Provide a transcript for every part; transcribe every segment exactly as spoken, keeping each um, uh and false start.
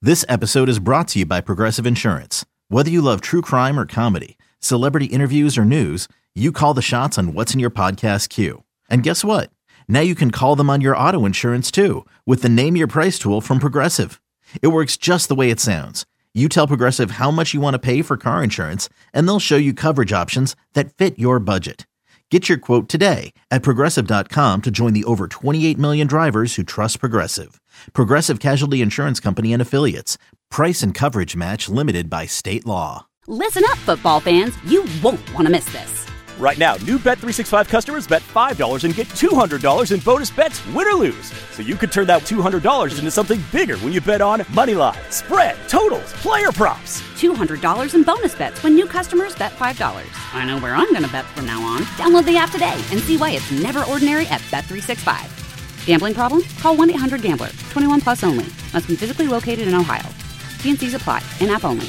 This episode is brought to you by Progressive Insurance. Whether you love true crime or comedy, celebrity interviews or news, you call the shots on what's in your podcast queue. And guess what? Now you can call them on your auto insurance too with the Name Your Price tool from Progressive. It works just the way it sounds. You tell Progressive how much you want to pay for car insurance, and they'll show you coverage options that fit your budget. Get your quote today at Progressive dot com to join the over twenty-eight million drivers who trust Progressive. Progressive Casualty Insurance Company and Affiliates. Price and coverage match limited by state law. Listen up, football fans. You won't want to miss this. Right now, new Bet three sixty-five customers bet five dollars and get two hundred dollars in bonus bets, win or lose. So you could turn that two hundred dollars into something bigger when you bet on moneyline, spread, totals, player props. two hundred dollars in bonus bets when new customers bet five dollars. I know where I'm going to bet from now on. Download the app today and see why it's never ordinary at Bet three sixty-five. Gambling problem? Call one eight hundred gambler. twenty-one plus only. Must be physically located in Ohio. T and C's apply. In-app only.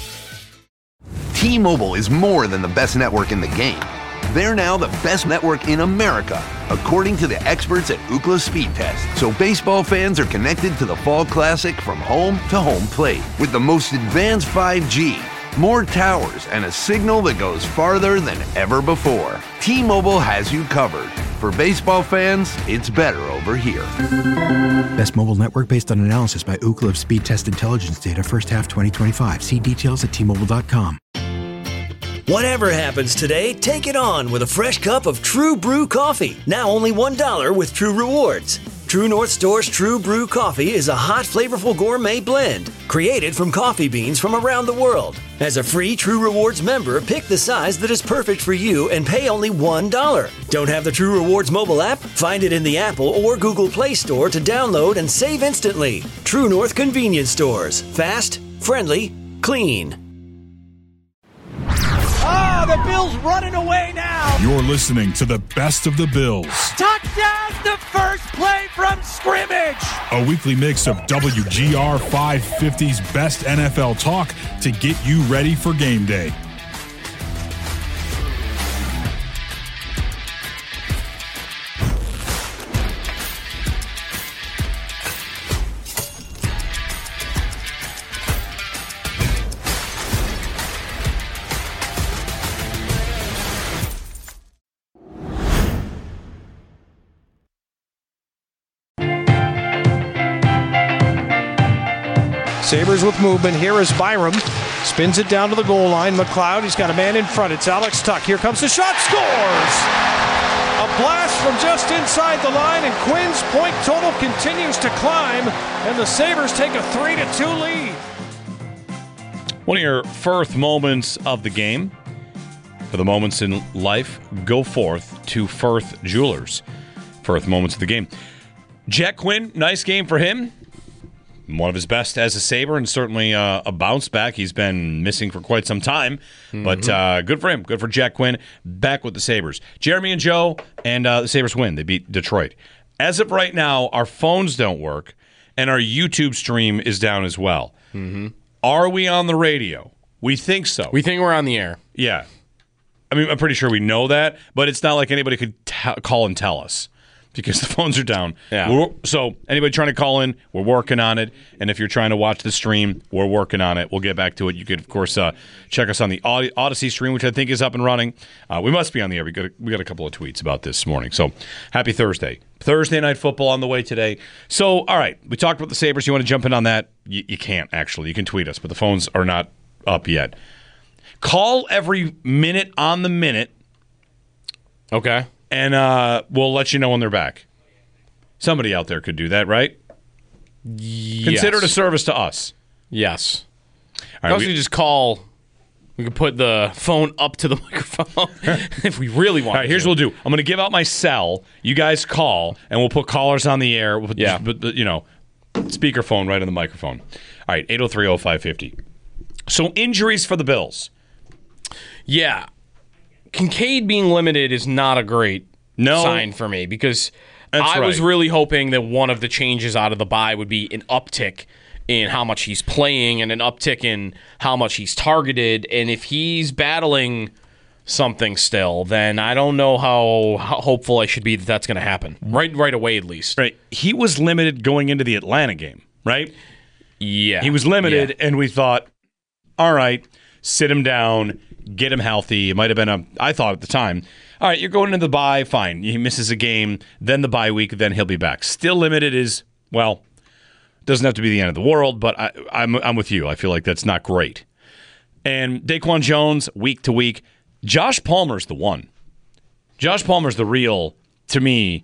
T-Mobile is more than the best network in the game. They're now the best network in America, according to the experts at Ookla Speed Test. So baseball fans are connected to the Fall Classic from home to home plate with the most advanced five G, more towers, and a signal that goes farther than ever before. T-Mobile has you covered. For baseball fans, it's better over here. Best mobile network based on analysis by Ookla of Speed Test Intelligence data first half twenty twenty-five. See details at T Mobile dot com. Whatever happens today, take it on with a fresh cup of True Brew coffee. Now only one dollar with True Rewards. True North Store's True Brew coffee is a hot, flavorful gourmet blend created from coffee beans from around the world. As a free True Rewards member, pick the size that is perfect for you and pay only one dollar. Don't have the True Rewards mobile app? Find it in the Apple or Google Play Store to download and save instantly. True North Convenience Stores. Fast, friendly, clean. Ah, the Bills running away now. You're listening to the best of the Bills. Touchdown, the first play from scrimmage. A weekly mix of W G R five fifty's best N F L talk to get you ready for game day. Sabres with movement. Here is Byram. Spins it down to the goal line. McLeod, he's got a man in front. It's Alex Tuck. Here comes the shot. Scores! A blast from just inside the line, and Quinn's point total continues to climb, and the Sabres take a three to two lead. One of your first moments of the game. For the moments in life, go forth to Firth Jewelers. First moments of the game. Jack Quinn, nice game for him. One of his best as a Sabre, and certainly uh, a bounce back. He's been missing for quite some time, mm-hmm. but uh, good for him. Good for Jack Quinn, back with the Sabres. Jeremy and Joe, and uh, the Sabres win. They beat Detroit. As of right now, our phones don't work, and our YouTube stream is down as well. Mm-hmm. Are we on the radio? We think so. We think we're on the air. Yeah. I mean, I'm pretty sure we know that, but it's not like anybody could t- call and tell us. Because the phones are down. Yeah. We're, so anybody trying to call in, we're working on it. And if you're trying to watch the stream, we're working on it. We'll get back to it. You could, of course, uh, check us on the Odyssey stream, which I think is up and running. Uh, we must be on the air. We got, a, we got a couple of tweets about this morning. So happy Thursday. Thursday night football on the way today. So, all right, we talked about the Sabres. You want to jump in on that? You, you can't, actually. You can tweet us, but the phones are not up yet. Call every minute on the minute. Okay. And uh, we'll let you know when they're back. Somebody out there could do that, right? Yes. Consider it a service to us. Yes. All right, right, also we just call. We could put the phone up to the microphone if we really want. All right, here's to. what we'll do. I'm going to give out my cell. You guys call, and we'll put callers on the air. We'll put, yeah. But, you know, speakerphone right on the microphone. All right, eight oh three oh five fifty. So injuries for the Bills. Yeah. Kincaid being limited is not a great no. sign for me because That's I right. was really hoping that one of the changes out of the bye would be an uptick in how much he's playing and an uptick in how much he's targeted. And if he's battling something still, then I don't know how, how hopeful I should be that that's going to happen right right away at least. Right. He was limited going into the Atlanta game, right? Yeah. He was limited, yeah. and we thought, all right, sit him down, get him healthy. It might have been a, I thought at the time, all right, you're going into the bye, fine. He misses a game, then the bye week, then he'll be back. Still limited is, well, doesn't have to be the end of the world, but I, I'm, I'm with you. I feel like that's not great. And Daquan Jones, week to week. Josh Palmer's the one. Josh Palmer's the real, to me,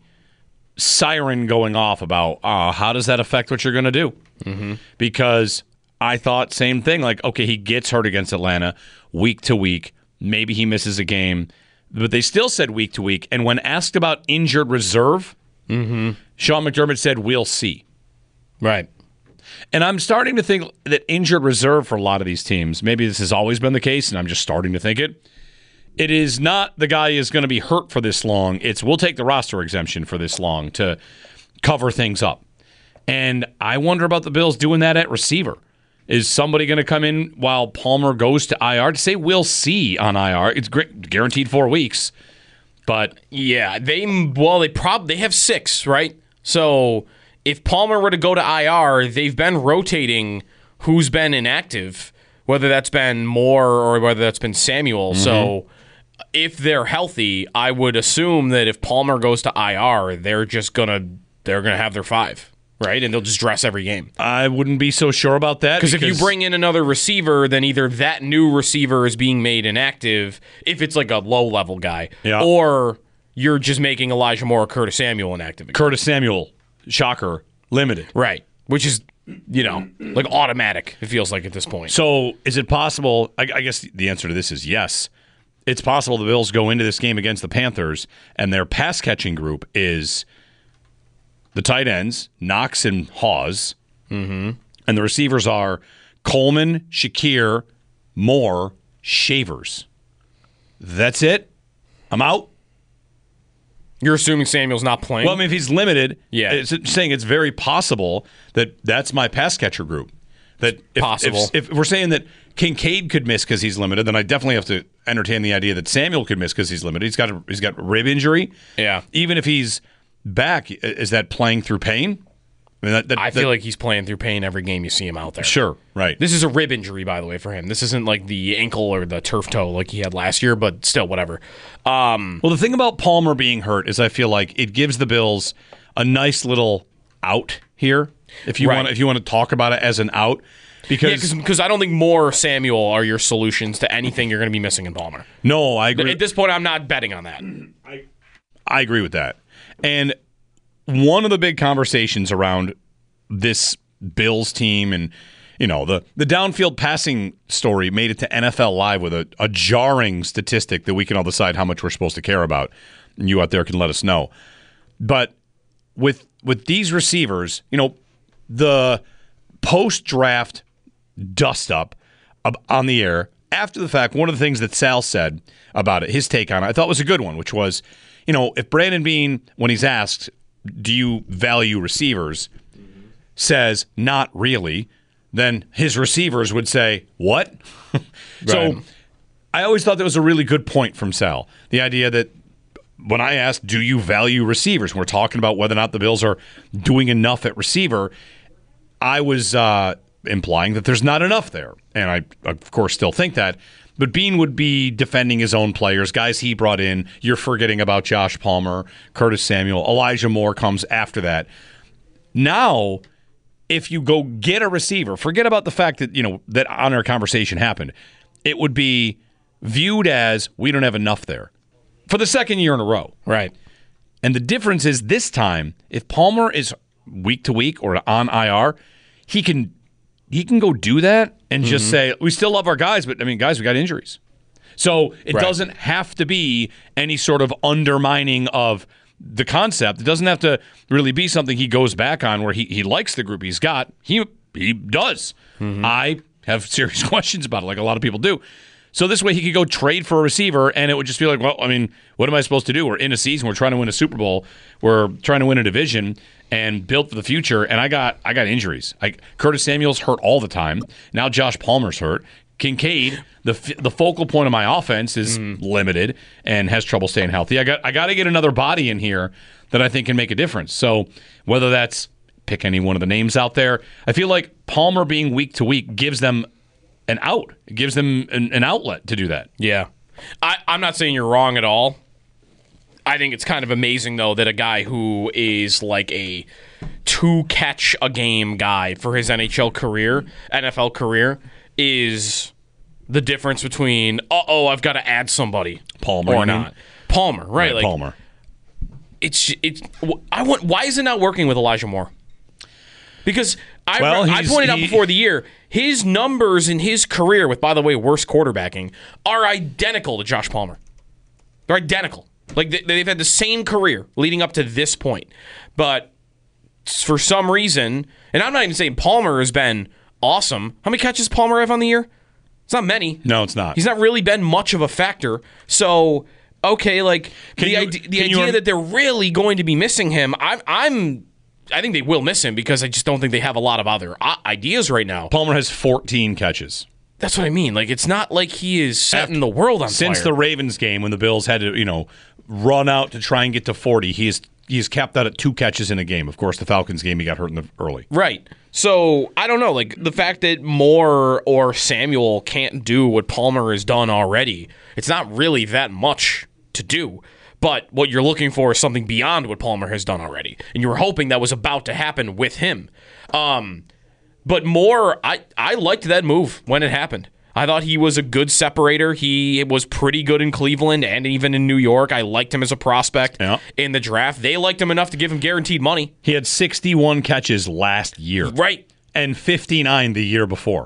siren going off about uh, how does that affect what you're going to do? Mm-hmm. Because I thought same thing. Like, okay, he gets hurt against Atlanta week to week. Maybe he misses a game. But they still said week to week. And when asked about injured reserve, mm-hmm. Sean McDermott said, we'll see. Right. And I'm starting to think that injured reserve for a lot of these teams, maybe this has always been the case, and I'm just starting to think it, it is not the guy is going to be hurt for this long. It's we'll take the roster exemption for this long to cover things up. And I wonder about the Bills doing that at receiver. Is somebody going to come in while Palmer goes to I R? To say we'll see on I R, it's great, guaranteed four weeks. But yeah, they well they probably they have six, right? So if Palmer were to go to I R, they've been rotating who's been inactive, whether that's been Moore or whether that's been Samuel. Mm-hmm. So if they're healthy, I would assume that if Palmer goes to I R, they're just gonna they're gonna have their five. Right, and they'll just dress every game. I wouldn't be so sure about that. Because if you bring in another receiver, then either that new receiver is being made inactive, if it's like a low-level guy, yeah. or you're just making Elijah Moore or Curtis Samuel inactive again. Curtis Samuel, shocker, limited. Right, which is, you know, like automatic, it feels like at this point. So is it possible, I, I guess the answer to this is yes. It's possible the Bills go into this game against the Panthers, and their pass-catching group is the tight ends, Knox and Hawes, mm-hmm. and the receivers are Coleman, Shakir, Moore, Shavers. That's it? I'm out? You're assuming Samuel's not playing? Well, I mean, if he's limited, yeah. it's saying it's very possible that that's my pass catcher group. That if, possible. If, if we're saying that Kincaid could miss because he's limited, then I definitely have to entertain the idea that Samuel could miss because he's limited. He's got a, he's got rib injury. Yeah. Even if he's back, is that playing through pain? I, mean, that, that, I feel that, like he's playing through pain every game you see him out there. Sure, right. This is a rib injury, by the way, for him. This isn't like the ankle or the turf toe like he had last year, but still, whatever. Um, well, the thing about Palmer being hurt is I feel like it gives the Bills a nice little out here. If you right. want, if you want to talk about it as an out, because yeah, because I don't think Moore or Samuel are your solutions to anything you're going to be missing in Palmer. No, I agree. At this point, I'm not betting on that. I I agree with that. And one of the big conversations around this Bills team and, you know, the, the downfield passing story made it to N F L Live with a, a jarring statistic that we can all decide how much we're supposed to care about. And you out there can let us know. But with with these receivers, you know, the post-draft dust-up on the air, after the fact, one of the things that Sal said about it, his take on it, I thought was a good one, which was, you know, if Brandon Beane, when he's asked, do you value receivers, says not really, then his receivers would say, what? So right. I always thought that was a really good point from Sal. The idea that when I asked, do you value receivers, when we're talking about whether or not the Bills are doing enough at receiver, I was uh, implying that there's not enough there. And I, of course, still think that. But Beane would be defending his own players, guys he brought in. You're forgetting about Josh Palmer, Curtis Samuel. Elijah Moore comes after that. Now, if you go get a receiver, forget about the fact that, you know, that on our conversation happened. It would be viewed as we don't have enough there for the second year in a row. Right. And the difference is this time, if Palmer is week to week or on I R, he can he can go do that and mm-hmm. just say, we still love our guys, but I mean, guys, we got injuries. So it right. doesn't have to be any sort of undermining of the concept. It doesn't have to really be something he goes back on where he, he likes the group he's got. He he does. Mm-hmm. I have serious questions about it, like a lot of people do. So this way he could go trade for a receiver, and it would just be like, well, I mean, what am I supposed to do? We're in a season. We're trying to win a Super Bowl. We're trying to win a division and build for the future. And I got I got injuries. I, Curtis Samuel's hurt all the time. Now Josh Palmer's hurt. Kincaid, the the focal point of my offense, is mm. limited and has trouble staying healthy. I got I got to get another body in here that I think can make a difference. So whether that's pick any one of the names out there. I feel like Palmer being week to week gives them an out. It gives them an, an outlet to do that. Yeah. I, I'm not saying you're wrong at all. I think it's kind of amazing, though, that a guy who is like a two-catch-a-game guy for his N H L career, N F L career, is the difference between, uh-oh, I've got to add somebody. Palmer, or not. Palmer, right? right like, Palmer. It's it's. I want. Why is it not working with Elijah Moore? Because I well, I pointed out he, before the year, his numbers in his career with, by the way, worse quarterbacking, are identical to Josh Palmer. They're identical. Like they, they've had the same career leading up to this point, but for some reason, and I'm not even saying Palmer has been awesome. How many catches does Palmer have on the year? It's not many. No, it's not. He's not really been much of a factor. So. Okay, like can the, you, idea, the idea rem- that they're really going to be missing him, I'm, I'm, I think they will miss him because I just don't think they have a lot of other uh, ideas right now. Palmer has fourteen catches. That's what I mean. Like it's not like he is setting After, the world on since fire. the Ravens game when the Bills had to, you know, run out to try and get to forty. He is he's capped out at two catches in a game. Of course, the Falcons game he got hurt in the early. Right. So I don't know. Like the fact that Moore or Samuel can't do what Palmer has done already, it's not really that much to do, but what you're looking for is something beyond what Palmer has done already, and you were hoping that was about to happen with him. Um, but Moore, I, I liked that move when it happened. I thought he was a good separator. He was pretty good in Cleveland and even in New York. I liked him as a prospect yeah. in the draft. They liked him enough to give him guaranteed money. He had sixty-one catches last year. Right. And fifty-nine the year before.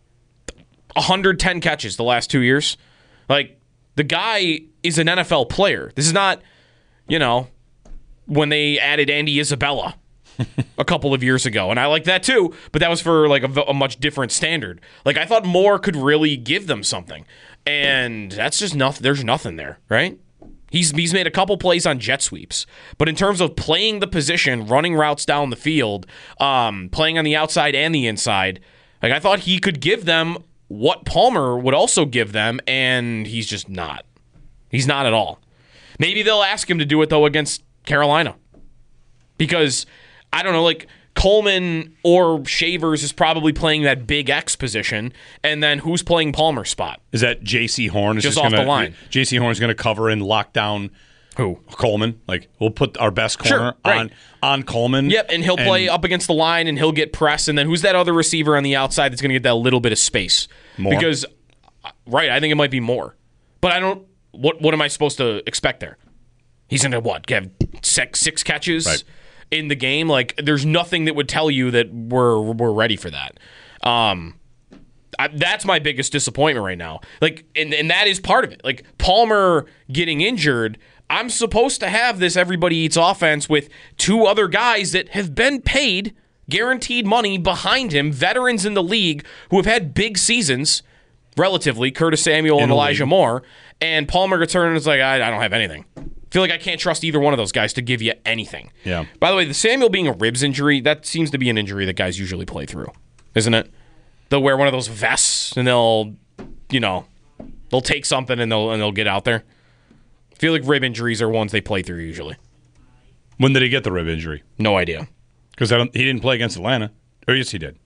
one hundred ten catches the last two years. Like, the guy is an N F L player. This is not, you know, when they added Andy Isabella a couple of years ago. And I like that too, but that was for like a, a much different standard. Like I thought Moore could really give them something. And that's just nothing. There's nothing there, right? He's he's made a couple plays on jet sweeps. But in terms of playing the position, running routes down the field, um, playing on the outside and the inside, like I thought he could give them what Palmer would also give them, and he's just not. He's not at all. Maybe they'll ask him to do it, though, against Carolina. Because, I don't know, like, Coleman or Shavers is probably playing that big X position, and then who's playing Palmer's spot? Is that J C Horn? Is just, just off gonna, the line. J C Horn is going to cover and lock down who? Coleman. Like, we'll put our best corner sure, right. on, on Coleman. Yep, and he'll and, play up against the line, and he'll get pressed, and then who's that other receiver on the outside that's going to get that little bit of space? More. Because, right, I think it might be more. But I don't, what What am I supposed to expect there? He's going to, what, have six, six catches right. in the game? Like, there's nothing that would tell you that we're we're ready for that. Um, I, that's my biggest disappointment right now. Like, and, and that is part of it. Like, Palmer getting injured, I'm supposed to have this everybody eats offense with two other guys that have been paid guaranteed money behind him, veterans in the league who have had big seasons, relatively, Curtis Samuel and Elijah Moore, and Palmer returns and is like, I, I don't have anything. I feel like I can't trust either one of those guys to give you anything. Yeah. By the way, the Samuel being a ribs injury, that seems to be an injury that guys usually play through, isn't it? They'll wear one of those vests and they'll, you know, they'll take something and they'll and they'll get out there. I feel like rib injuries are ones they play through usually. When did he get the rib injury? No idea. Because he didn't play against Atlanta. Or yes, he did.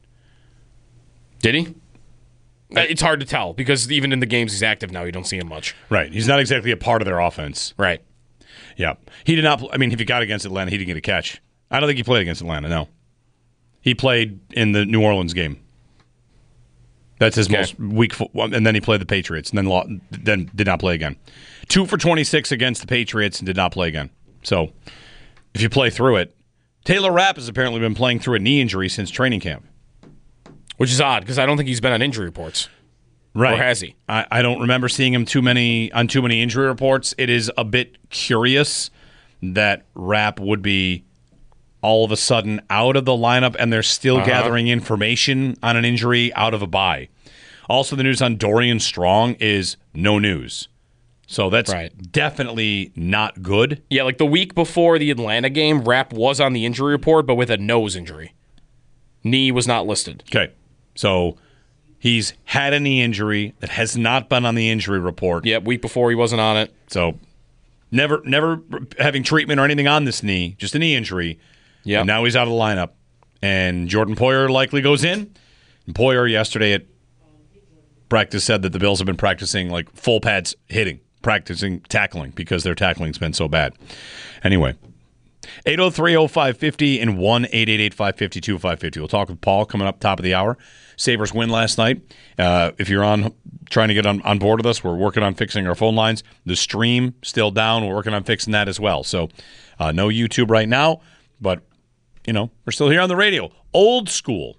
Did he? It's hard to tell because even in the games he's active now, you don't see him much. Right. He's not exactly a part of their offense. Right. Yeah. He did not. I mean, if he got against Atlanta, he didn't get a catch. I don't think he played against Atlanta, no. He played in the New Orleans game. That's his okay. most weak, fo- and then he played the Patriots, and then law, then did not play again. Two for twenty-six against the Patriots, and did not play again. So, if you play through it, Taylor Rapp has apparently been playing through a knee injury since training camp, which is odd because I don't think he's been on injury reports. Right? Or has he? I, I don't remember seeing him too many on too many injury reports. It is a bit curious that Rapp would be all of a sudden out of the lineup, and they're still uh-huh. gathering information on an injury out of a bye. Also, the news on Dorian Strong is no news. So that's right. definitely not good. Yeah, like the week before the Atlanta game, Rapp was on the injury report, but with a nose injury. Knee was not listed. Okay. So he's had a knee injury that has not been on the injury report. Yeah, week before he wasn't on it. So never never having treatment or anything on this knee, just a knee injury. Yeah. And now he's out of the lineup. and Jordan Poyer likely goes in. And Poyer yesterday at practice said that the Bills have been practicing like full pads hitting, practicing tackling because their tackling's been so bad. Anyway, eight oh three oh five fifty and one eight eight eight five five two five five zero. We'll talk with Paul coming up top of the hour. Sabres win last night. Uh, if you're on trying to get on, on board with us, we're working on fixing our phone lines. The stream still down. We're working on fixing that as well. So uh, no YouTube right now, but, you know, we're still here on the radio. Old school.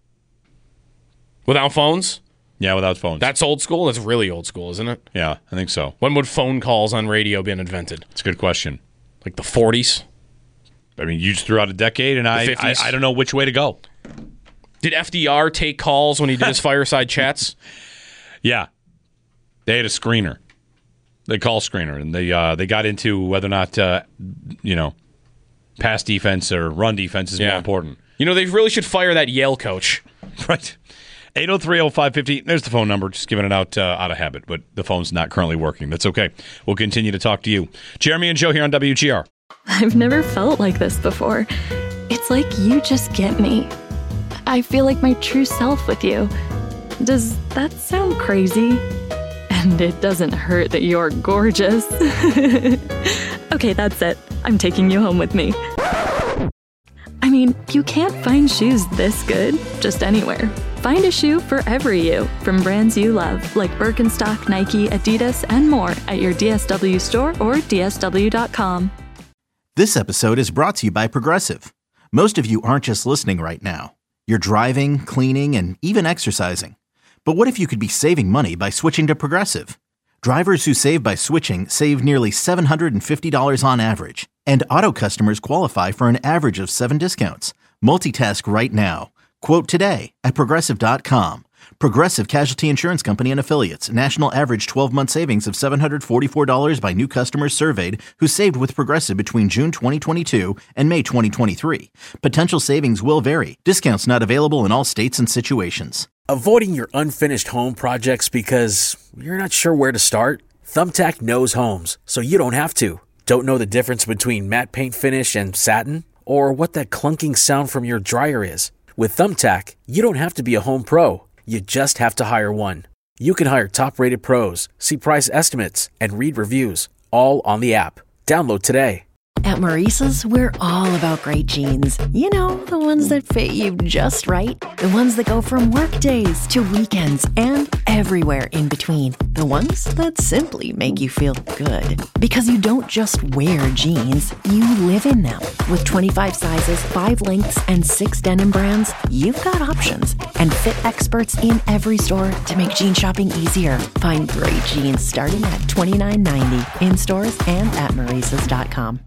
Without phones? Yeah, without phones. That's old school? That's really old school, isn't it? Yeah, I think so. When would phone calls on radio been invented? It's a good question. Like the forties? I mean, you just threw out a decade, and I, I I don't know which way to go. Did F D R take calls when he did his fireside chats? Yeah. They had a screener. They call screener, and they uh, they got into whether or not, uh, you know, pass defense or run defense is yeah. more important. You know, they really should fire that Yale coach. Right. eight oh three oh five five zero. There's the phone number. Just giving it out uh, out of habit, but the phone's not currently working. That's okay. We'll continue to talk to you. Jeremy and Joe here on W G R. I've never felt like this before. It's like you just get me. I feel like my true self with you. Does that sound crazy? And it doesn't hurt that you're gorgeous. Okay, that's it. I'm taking you home with me. I mean, you can't find shoes this good just anywhere. Find a shoe for every you from brands you love, like Birkenstock, Nike, Adidas, and more at your D S W store or D S W dot com. This episode is brought to you by Progressive. Most of you aren't just listening right now. You're driving, cleaning, and even exercising. But what if you could be saving money by switching to Progressive? Drivers who save by switching save nearly seven hundred fifty dollars on average. And auto customers qualify for an average of seven discounts. Multitask right now. Quote today at Progressive dot com. Progressive Casualty Insurance Company and Affiliates. National average twelve-month savings of seven hundred forty-four dollars by new customers surveyed who saved with Progressive between June twenty twenty-two and May twenty twenty-three. Potential savings will vary. Discounts not available in all states and situations. Avoiding your unfinished home projects because you're not sure where to start? Thumbtack knows homes, so you don't have to. Don't know the difference between matte paint finish and satin? Or what that clunking sound from your dryer is? With Thumbtack, you don't have to be a home pro. You just have to hire one. You can hire top-rated pros, see price estimates, and read reviews, all on the app. Download today. At Maurice's, we're all about great jeans. You know, the ones that fit you just right. The ones that go from work days to weekends and everywhere in between. The ones that simply make you feel good. Because you don't just wear jeans, you live in them. With twenty-five sizes, five lengths, and six denim brands, you've got options. And fit experts in every store to make jean shopping easier. Find great jeans starting at twenty-nine ninety in stores and at Maurices dot com.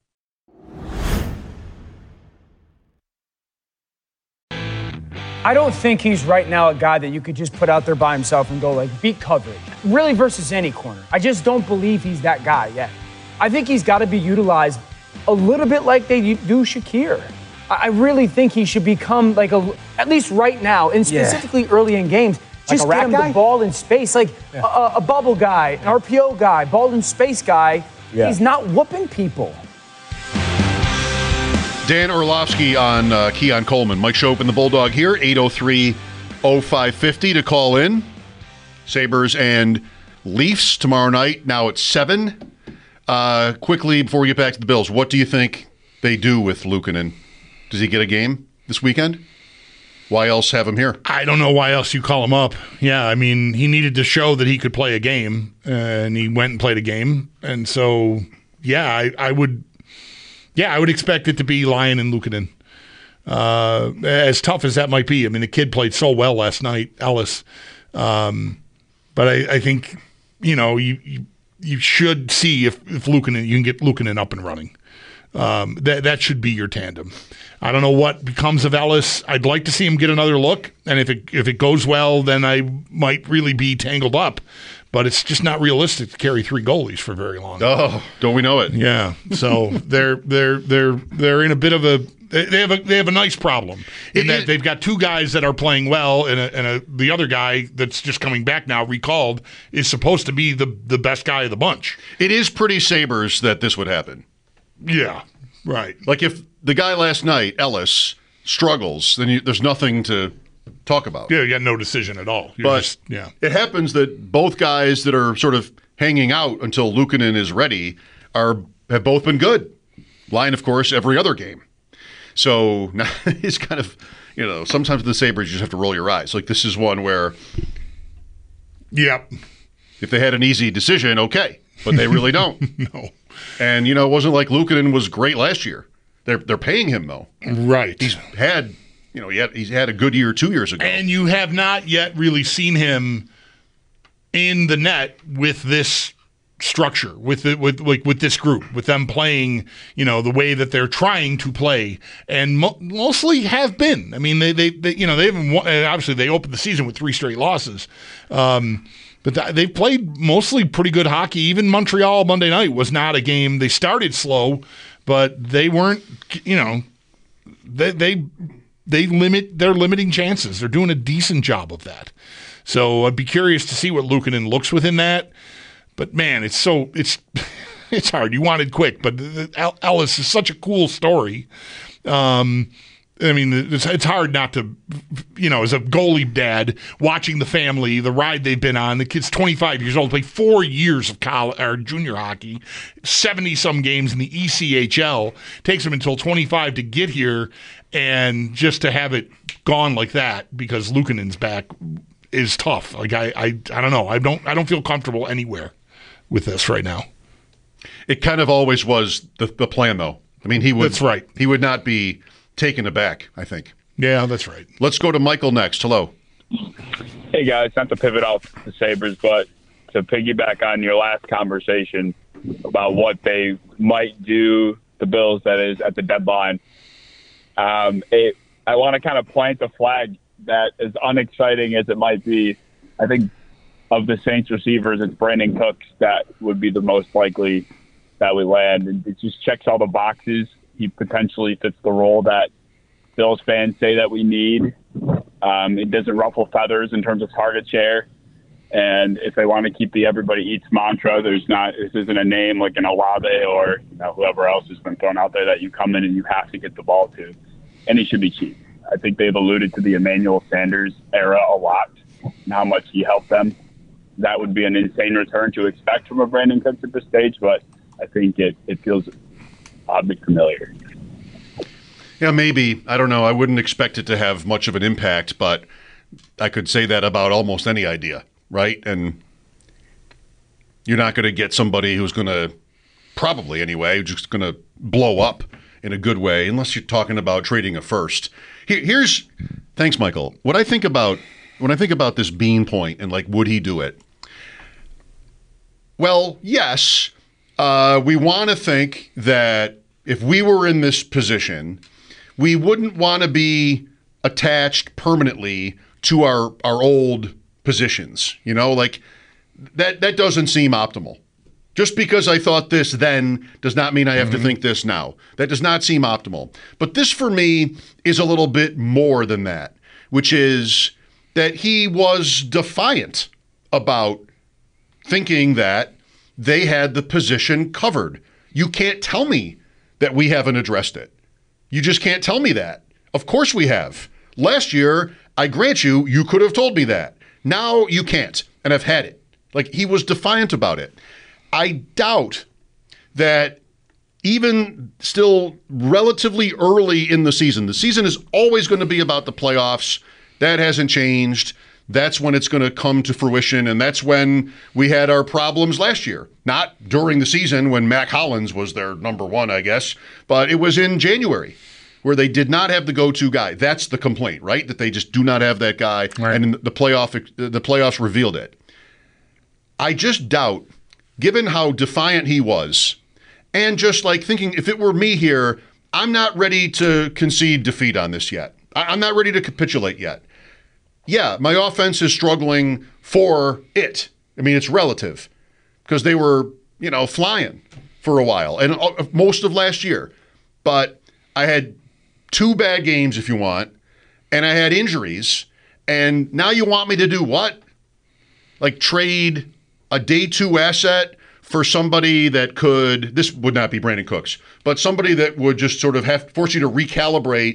I don't think he's right now a guy that you could just put out there by himself and go like beat coverage, really versus any corner. I just don't believe he's that guy yet. I think he's got to be utilized a little bit like they do Shakir. I really think he should become like a, at least right now, and specifically yeah. early in games, just like get him guy? the ball in space, like yeah. a, a bubble guy, an R P O guy, ball in space guy. Yeah. He's not whooping people. Dan Orlovsky on uh, Keon Coleman. Mike Shope and the Bulldog here, eight oh three oh five five oh to call in. Sabres and Leafs tomorrow night, now at seven. Uh, quickly, before we get back to the Bills, what do you think they do with Luukkonen? Does he get a game this weekend? Why else have him here? I don't know why else you call him up. Yeah, I mean, he needed to show that he could play a game, uh, and he went and played a game. And so, yeah, I, I would... Yeah, I would expect it to be Lyon and Luukkonen. Uh, as tough as that might be. I mean, the kid played so well last night, Ellis. Um, but I, I think, you know, you, you you should see if, if Luukkonen, you can get Luukkonen up and running. Um, that that should be your tandem. I don't know what becomes of Ellis. I'd like to see him get another look, and if it if it goes well, then I might really be tangled up. But it's just not realistic to carry three goalies for very long. Oh, don't we know it? Yeah. So they're they're they're they're in a bit of a they have a they have a nice problem in it, that it, they've got two guys that are playing well, and a, and a, the other guy that's just coming back now, recalled, is supposed to be the the best guy of the bunch. It is pretty Sabres that this would happen. Yeah. Right. Like if the guy last night, Ellis, struggles, then you, there's nothing to talk about. Yeah, you got no decision at all. You're but just, yeah. it happens that both guys that are sort of hanging out until Luukkonen is ready are have both been good. Line, of course, every other game. So now he's kind of, you know, sometimes the Sabres you just have to roll your eyes. Like this is one where, yep. If they had an easy decision, okay, but they really don't. No. And you know, it wasn't like Luukkonen was great last year. They're they're paying him though. Right. He's had, you know, he had, he's had a good year two years ago. And you have not yet really seen him in the net with this structure, with the, with like with this group, with them playing, you know, the way that they're trying to play, and mo- mostly have been. I mean, they, they they you know they haven't won, obviously they opened the season with three straight losses, um, but th- they've played mostly pretty good hockey. Even Montreal Monday night was not a game. They started slow, but they weren't. You know, they they they limit their limiting chances. They're doing a decent job of that. So I'd be curious to see what Luukkonen looks within that. But man, it's so it's it's hard. You want it quick, but Ellis is such a cool story. Um, I mean, it's, it's hard not to, you know, as a goalie dad, watching the family, the ride they've been on. The kid's twenty-five years old, played four years of college or junior hockey, seventy some games in the E C H L. Takes him until twenty-five to get here, and just to have it gone like that because Luukkonen's back is tough. Like I, I, I don't know. I don't, I don't feel comfortable anywhere with this right now. It kind of always was the, the plan, though. I mean, he would. That's right. He would not be taken aback, I think. Yeah, that's right. Let's go to Michael next. Hello. Hey, guys. Not to pivot off the Sabres, but to piggyback on your last conversation about what they might do, the Bills, that is, at the deadline. Um, it, I want to kind of plant the flag that, as unexciting as it might be, I think of the Saints receivers, it's Brandon Cooks that would be the most likely that we land. And it just checks all the boxes. He potentially fits the role that Bills fans say that we need. Um, it doesn't ruffle feathers in terms of target share. And if they want to keep the everybody eats mantra, there's not, this isn't a name like an Olave or you know, whoever else has been thrown out there that you come in and you have to get the ball to. And he should be cheap. I think they've alluded to the Emmanuel Sanders era a lot and how much he helped them. That would be an insane return to expect from a Brandon Cooks at this stage, but I think it, it feels oddly familiar. Yeah, maybe. I don't know. I wouldn't expect it to have much of an impact, but I could say that about almost any idea, right? And you're not going to get somebody who's going to, probably anyway, just going to blow up in a good way, unless you're talking about trading a first. Here, here's, thanks, Michael. What I think about, when I think about this Bean point and like, would he do it? Well, yes, uh, we want to think that if we were in this position, we wouldn't want to be attached permanently to our, our old positions. You know, like that, that doesn't seem optimal. Just because I thought this then does not mean I have mm-hmm. to think this now. That does not seem optimal. But this for me is a little bit more than that, which is that he was defiant about thinking that they had the position covered. You can't tell me that we haven't addressed it. You just can't tell me that. Of course we have. Last year, I grant you, you could have told me that. Now you can't, and I've had it. Like, he was defiant about it. I doubt that even still relatively early in the season, the season is always going to be about the playoffs. That hasn't changed. That's when it's going to come to fruition, and that's when we had our problems last year. Not during the season when Mac Hollins was their number one, I guess, but it was in January where they did not have the go-to guy. That's the complaint, right? That they just do not have that guy, right. And the playoff the playoffs revealed it. I just doubt, given how defiant he was, and just like thinking, if it were me here, I'm not ready to concede defeat on this yet. I'm not ready to capitulate yet. Yeah, my offense is struggling for it. I mean, it's relative because they were, you know, flying for a while and most of last year. But I had two bad games, if you want, and I had injuries. And now you want me to do what? Like trade a day two asset for somebody that could, this would not be Brandon Cooks, but somebody that would just sort of have force you to recalibrate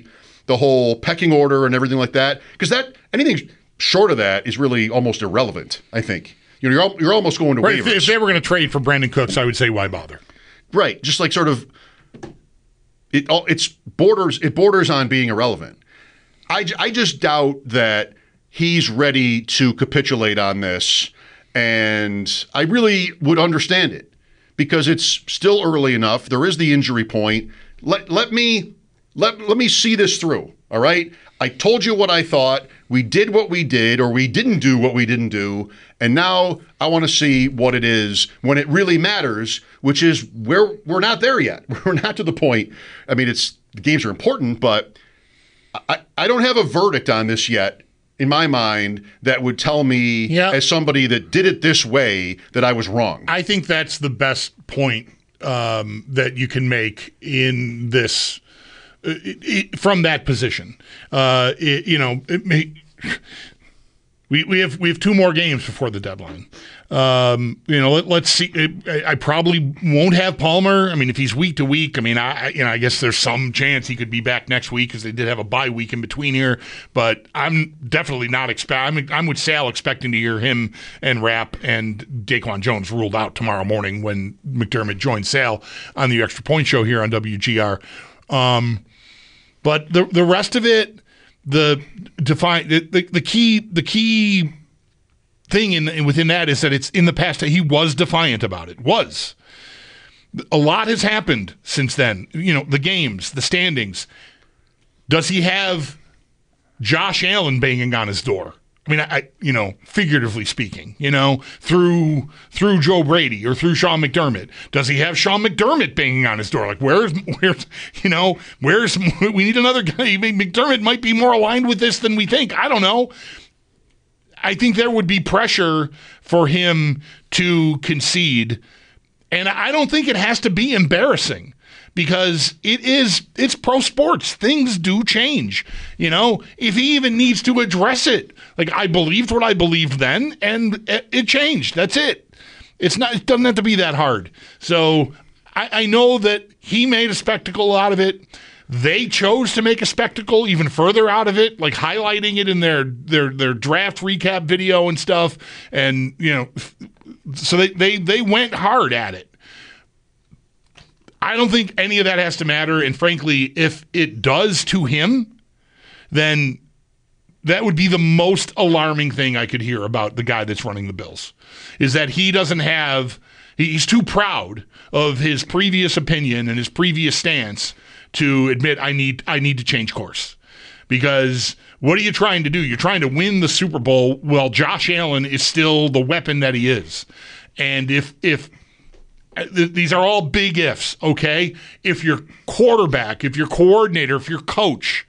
the whole pecking order and everything like that, because that anything short of that is really almost irrelevant, I think. You know, you're, you're almost going to right, waivers. If, if they were going to trade for Brandon Cooks, I would say why bother? Right, just like sort of it. It's borders. It borders on being irrelevant. I, I just doubt that he's ready to capitulate on this, and I really would understand it because it's still early enough. There is the injury point. Let let me let let me see this through. All right. I told you what I thought. We did what we did, or we didn't do what we didn't do. And now I want to see what it is when it really matters, which is where we're not there yet. We're not to the point. I mean, it's the games are important, but I, I don't have a verdict on this yet in my mind that would tell me yeah. as somebody that did it this way that I was wrong. I think that's the best point um, that you can make in this It, it, from that position. Uh, it, you know, it may, we we have we have two more games before the deadline. Um, you know, let, let's see. I, I probably won't have Palmer. I mean, if he's week to week, I mean, I you know, I guess there's some chance he could be back next week because they did have a bye week in between here. But I'm definitely not expect. I'm I'm with Sal expecting to hear him and Rapp and Daquan Jones ruled out tomorrow morning when McDermott joins Sal on the Extra Point Show here on W G R. Um, but the the rest of it, the define the, the, the key the key thing in within that is that it's in the past that he was defiant about it. Was a lot has happened since then. You know, the games, the standings. Does he have Josh Allen banging on his door? I mean, I, you know, figuratively speaking, you know, through through Joe Brady or through Sean McDermott. Does he have Sean McDermott banging on his door? Like, where's, where's, you know, where's, we need another guy. McDermott might be more aligned with this than we think. I don't know. I think there would be pressure for him to concede, and I don't think it has to be embarrassing. Because it is, it's pro sports. Things do change. You know, if he even needs to address it, like I believed what I believed then, and it changed. That's it. It's not. It doesn't have to be that hard. So I, I know that he made a spectacle out of it. They chose to make a spectacle even further out of it, like highlighting it in their their their draft recap video and stuff. And you know, so they they they went hard at it. I don't think any of that has to matter. And frankly, if it does to him, then that would be the most alarming thing I could hear about the guy that's running the Bills, is that he doesn't have, he's too proud of his previous opinion and his previous stance to admit, I need, I need to change course. Because what are you trying to do? You're trying to win the Super Bowl. Well, Josh Allen is still the weapon that he is. And if, if, these are all big ifs, okay? If your quarterback, if your coordinator, if your coach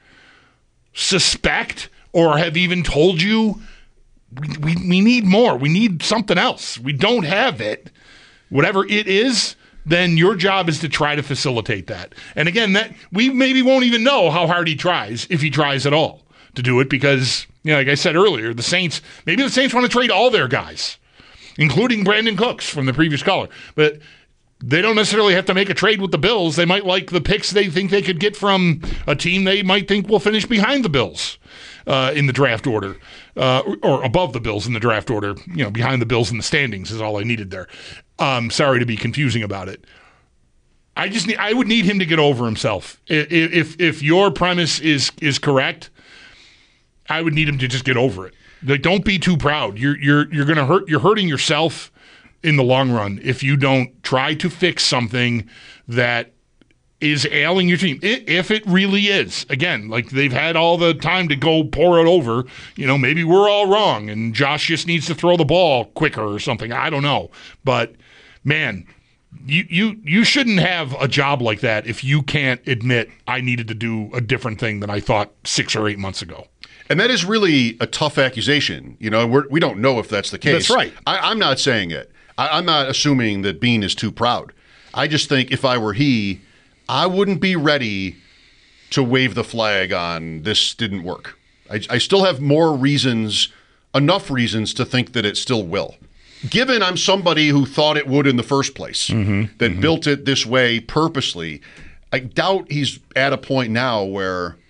suspect or have even told you, we, we, we need more, we need something else, we don't have it, whatever it is, then your job is to try to facilitate that. And again, that we maybe won't even know how hard he tries, if he tries at all, to do it because, you know, like I said earlier, the Saints, maybe the Saints want to trade all their guys, including Brandon Cooks from the previous caller. But they don't necessarily have to make a trade with the Bills. They might like the picks they think they could get from a team they might think will finish behind the Bills uh, in the draft order, uh, or above the Bills in the draft order. You know, behind the Bills in the standings is all I needed there. Um, sorry to be confusing about it. I just need, I would need him to get over himself. If if, if your premise is is correct, I would need him to just get over it. Like, don't be too proud. You're you're you're gonna hurt. You're hurting yourself in the long run if you don't try to fix something that is ailing your team. If it really is, again, like they've had all the time to go pour it over. You know, maybe we're all wrong, and Josh just needs to throw the ball quicker or something. I don't know, but man, you you you shouldn't have a job like that if you can't admit I needed to do a different thing than I thought six or eight months ago. And that is really a tough accusation. You know, we're, we don't know if that's the case. That's right. I, I'm not saying it. I, I'm not assuming that Beane is too proud. I just think if I were he, I wouldn't be ready to wave the flag on this didn't work. I, I still have more reasons, enough reasons to think that it still will. Given I'm somebody who thought it would in the first place, mm-hmm. that mm-hmm. built it this way purposely, I doubt he's at a point now where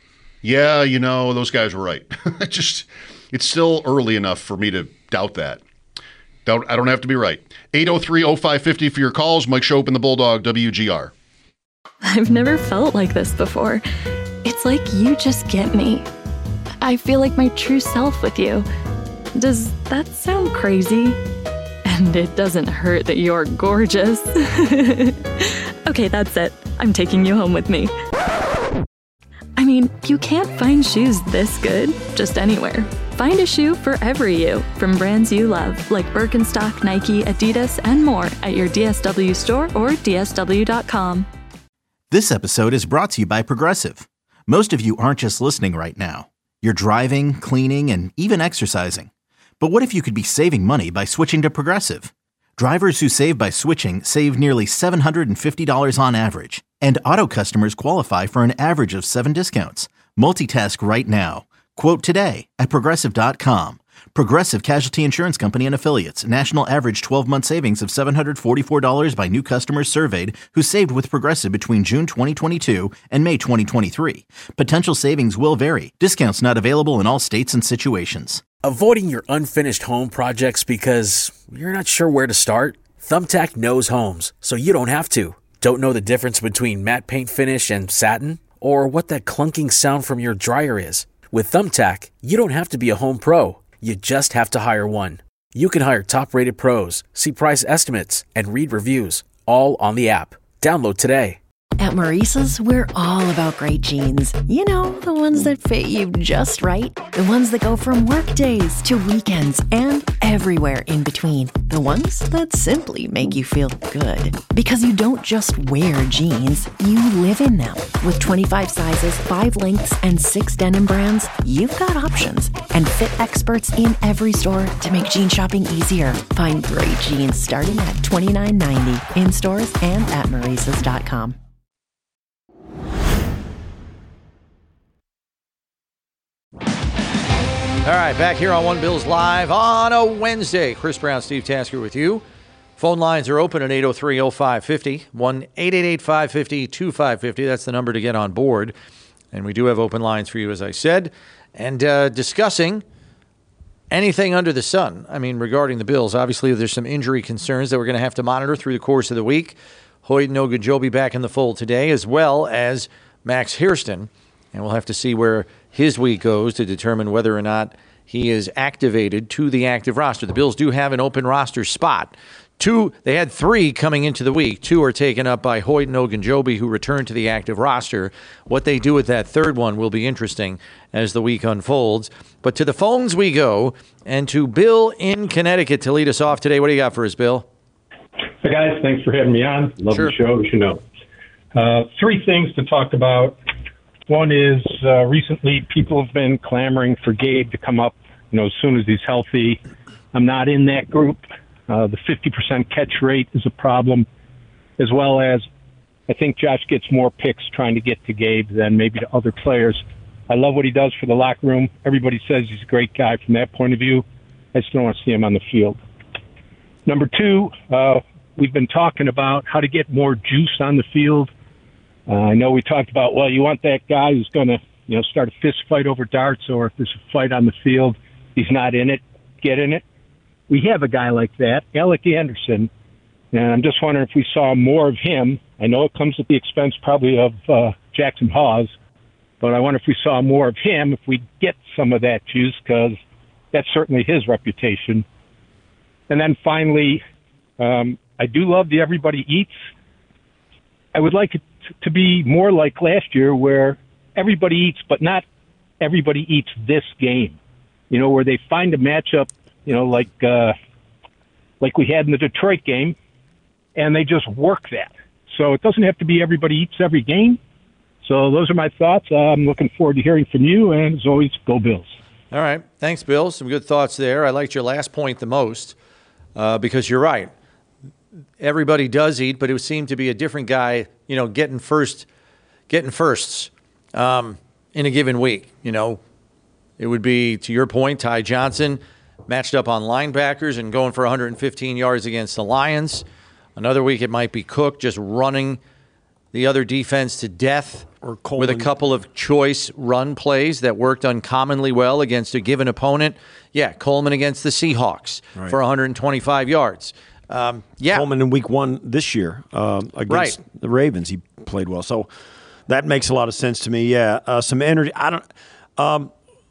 yeah, you know, those guys were right. Just, it's still early enough for me to doubt that. Don't, I don't have to be right. eight oh three oh five five oh for your calls. Mike Schopp and the Bulldog, W G R. I've never felt like this before. It's like you just get me. I feel like my true self with you. Does that sound crazy? And it doesn't hurt that you're gorgeous. Okay, that's it. I'm taking you home with me. I mean, you can't find shoes this good just anywhere. Find a shoe for every you from brands you love, like Birkenstock, Nike, Adidas, and more at your D S W store or D S W dot com. This episode is brought to you by Progressive. Most of you aren't just listening right now. You're driving, cleaning, and even exercising. But what if you could be saving money by switching to Progressive? Drivers who save by switching save nearly seven hundred fifty dollars on average. And auto customers qualify for an average of seven discounts. Multitask right now. Quote today at Progressive dot com. Progressive Casualty Insurance Company and Affiliates. National average twelve-month savings of seven hundred forty-four dollars by new customers surveyed who saved with Progressive between June twenty twenty-two and May twenty twenty-three. Potential savings will vary. Discounts not available in all states and situations. Avoiding your unfinished home projects because you're not sure where to start? Thumbtack knows homes, so you don't have to. Don't know the difference between matte paint finish and satin? Or what that clunking sound from your dryer is? With Thumbtack, you don't have to be a home pro. You just have to hire one. You can hire top-rated pros, see price estimates, and read reviews, all on the app. Download today. At Maurice's, we're all about great jeans. You know, the ones that fit you just right. The ones that go from work days to weekends and everywhere in between. The ones that simply make you feel good. Because you don't just wear jeans, you live in them. With twenty-five sizes, five lengths, and six denim brands, you've got options. And fit experts in every store to make jean shopping easier. Find great jeans starting at twenty-nine ninety in stores and at Maurices dot com. All right, back here on One Bills Live on a Wednesday. Chris Brown, Steve Tasker with you. Phone lines are open at eight oh three oh five five oh, one eight eight eight five five oh two five five oh. That's the number to get on board. And we do have open lines for you, as I said. And uh, discussing anything under the sun, I mean, regarding the Bills. Obviously, there's some injury concerns that we're going to have to monitor through the course of the week. Hoyt Ogunjobi back in the fold today, as well as Max Hairston. And we'll have to see where his week goes to determine whether or not he is activated to the active roster. The Bills do have an open roster spot. Two, they had three coming into the week. Two are taken up by Hoyt Ogunjobi, who returned to the active roster. What they do with that third one will be interesting as the week unfolds. But to the phones we go, and to Bill in Connecticut to lead us off today. What do you got for us, Bill? Hey, guys. Thanks for having me on. Love Sure. the show, as you know. Uh, three things to talk about. One is uh, recently people have been clamoring for Gabe to come up, you know, as soon as he's healthy. I'm not in that group. Uh, the fifty percent catch rate is a problem, as well as I think Josh gets more picks trying to get to Gabe than maybe to other players. I love what he does for the locker room. Everybody says he's a great guy from that point of view. I just don't want to see him on the field. Number two, uh, we've been talking about how to get more juice on the field. Uh, I know we talked about, well, you want that guy who's going to, you know, start a fist fight over darts, or if there's a fight on the field, he's not in it, get in it. We have a guy like that, Alec Anderson, and I'm just wondering if we saw more of him. I know it comes at the expense probably of uh, Jackson Hawes, but I wonder if we saw more of him, if we get some of that juice, because that's certainly his reputation. And then finally, um, I do love the Everybody Eats. I would like it to be more like last year, where everybody eats, but not everybody eats this game. You know, where they find a matchup, you know, like uh, like we had in the Detroit game, and they just work that. So it doesn't have to be everybody eats every game. So those are my thoughts. Uh, I'm looking forward to hearing from you, and as always, go Bills. All right. Thanks, Bill. Some good thoughts there. I liked your last point the most uh, because you're right. Everybody does eat, but it would seem to be a different guy, you know, getting first, getting firsts um, in a given week. You know, it would be, to your point, Ty Johnson matched up on linebackers and going for one hundred fifteen yards against the Lions. Another week it might be Cook just running the other defense to death or Coleman. With a couple of choice run plays that worked uncommonly well against a given opponent. Yeah, Coleman against the Seahawks Right. for one hundred twenty-five yards. Um, yeah. Coleman in week one this year uh, against Right. the Ravens, he played well. So that makes a lot of sense to me. Yeah, uh, some energy. I don't. Um,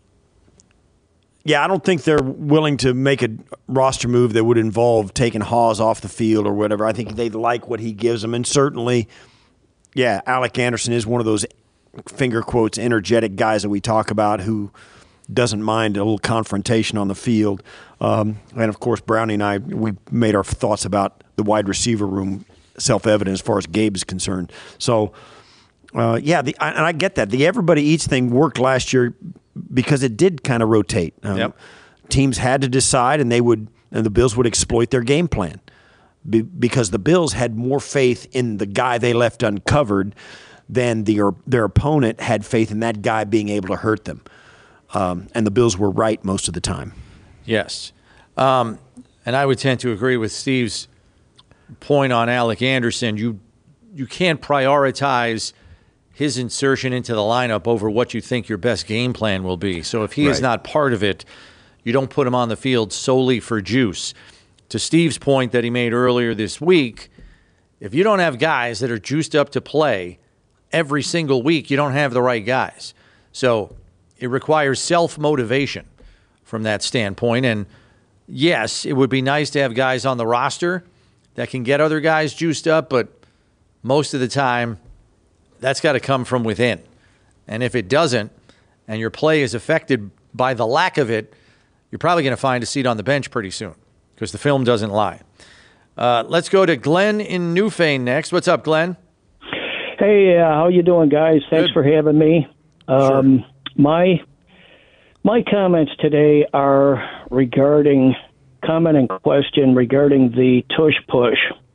yeah, I don't think they're willing to make a roster move that would involve taking Hawes off the field or whatever. I think they like what he gives them, and certainly, yeah, Alec Anderson is one of those finger quotes energetic guys that we talk about who doesn't mind a little confrontation on the field. Um, and, of course, Brownie and I, we made our thoughts about the wide receiver room self-evident as far as Gabe is concerned. So, uh, yeah, the, and I get that. The everybody eats thing worked last year because it did kind of rotate. Um, Yep. Teams had to decide, and they would, and the Bills would exploit their game plan Be, because the Bills had more faith in the guy they left uncovered than the, their opponent had faith in that guy being able to hurt them. Um, and the Bills were right most of the time. Yes. Um, and I would tend to agree with Steve's point on Alec Anderson. You you can't prioritize his insertion into the lineup over what you think your best game plan will be. So if he is Right. not part of it, you don't put him on the field solely for juice. To Steve's point that he made earlier this week, if you don't have guys that are juiced up to play every single week, you don't have the right guys. So it requires self-motivation from that standpoint. And yes, it would be nice to have guys on the roster that can get other guys juiced up, but most of the time, that's got to come from within. And if it doesn't, and your play is affected by the lack of it, you're probably going to find a seat on the bench pretty soon because the film doesn't lie. Uh, let's go to Glenn in Newfane next. What's up, Glenn? Hey, uh, how you doing, guys? Thanks Good. for having me. Um, sure. My my comments today are regarding comment and question regarding the tush push.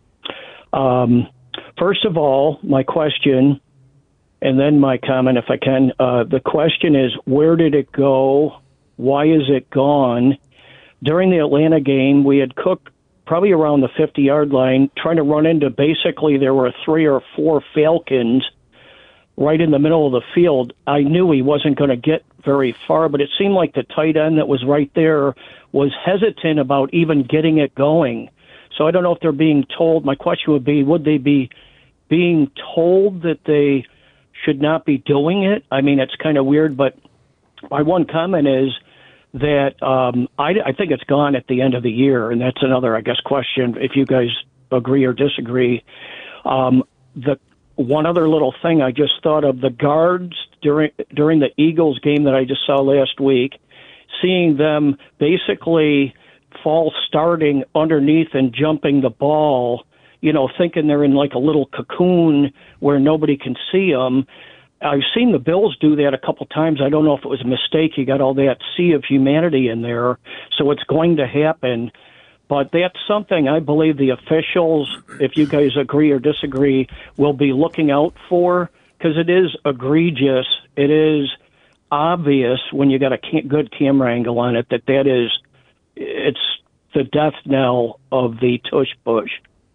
Um, first of all, my question, and then my comment, if I can. Uh, the question is, where did it go? Why is it gone? During the Atlanta game, we had Cook probably around the fifty-yard line, trying to run into basically there were three or four Falcons right in the middle of the field. I knew he wasn't going to get very far, but it seemed like the tight end that was right there was hesitant about even getting it going. So I don't know if they're being told. My question would be, would they be being told that they should not be doing it? I mean, it's kind of weird, but my one comment is that um, I, I think it's gone at the end of the year, and that's another, I guess, question, if you guys agree or disagree. Um, the one other little thing I just thought of, the guards during during the Eagles game that I just saw last week, seeing them basically fall starting underneath and jumping the ball, you know, thinking they're in like a little cocoon where nobody can see them. I've seen the Bills do that a couple times. I don't know if it was a mistake. You got all that sea of humanity in there, so it's going to happen. But that's something I believe the officials, if you guys agree or disagree, will be looking out for, because it is egregious. It is obvious when you got a ca- good camera angle on it that that is, it's the death knell of the tush push.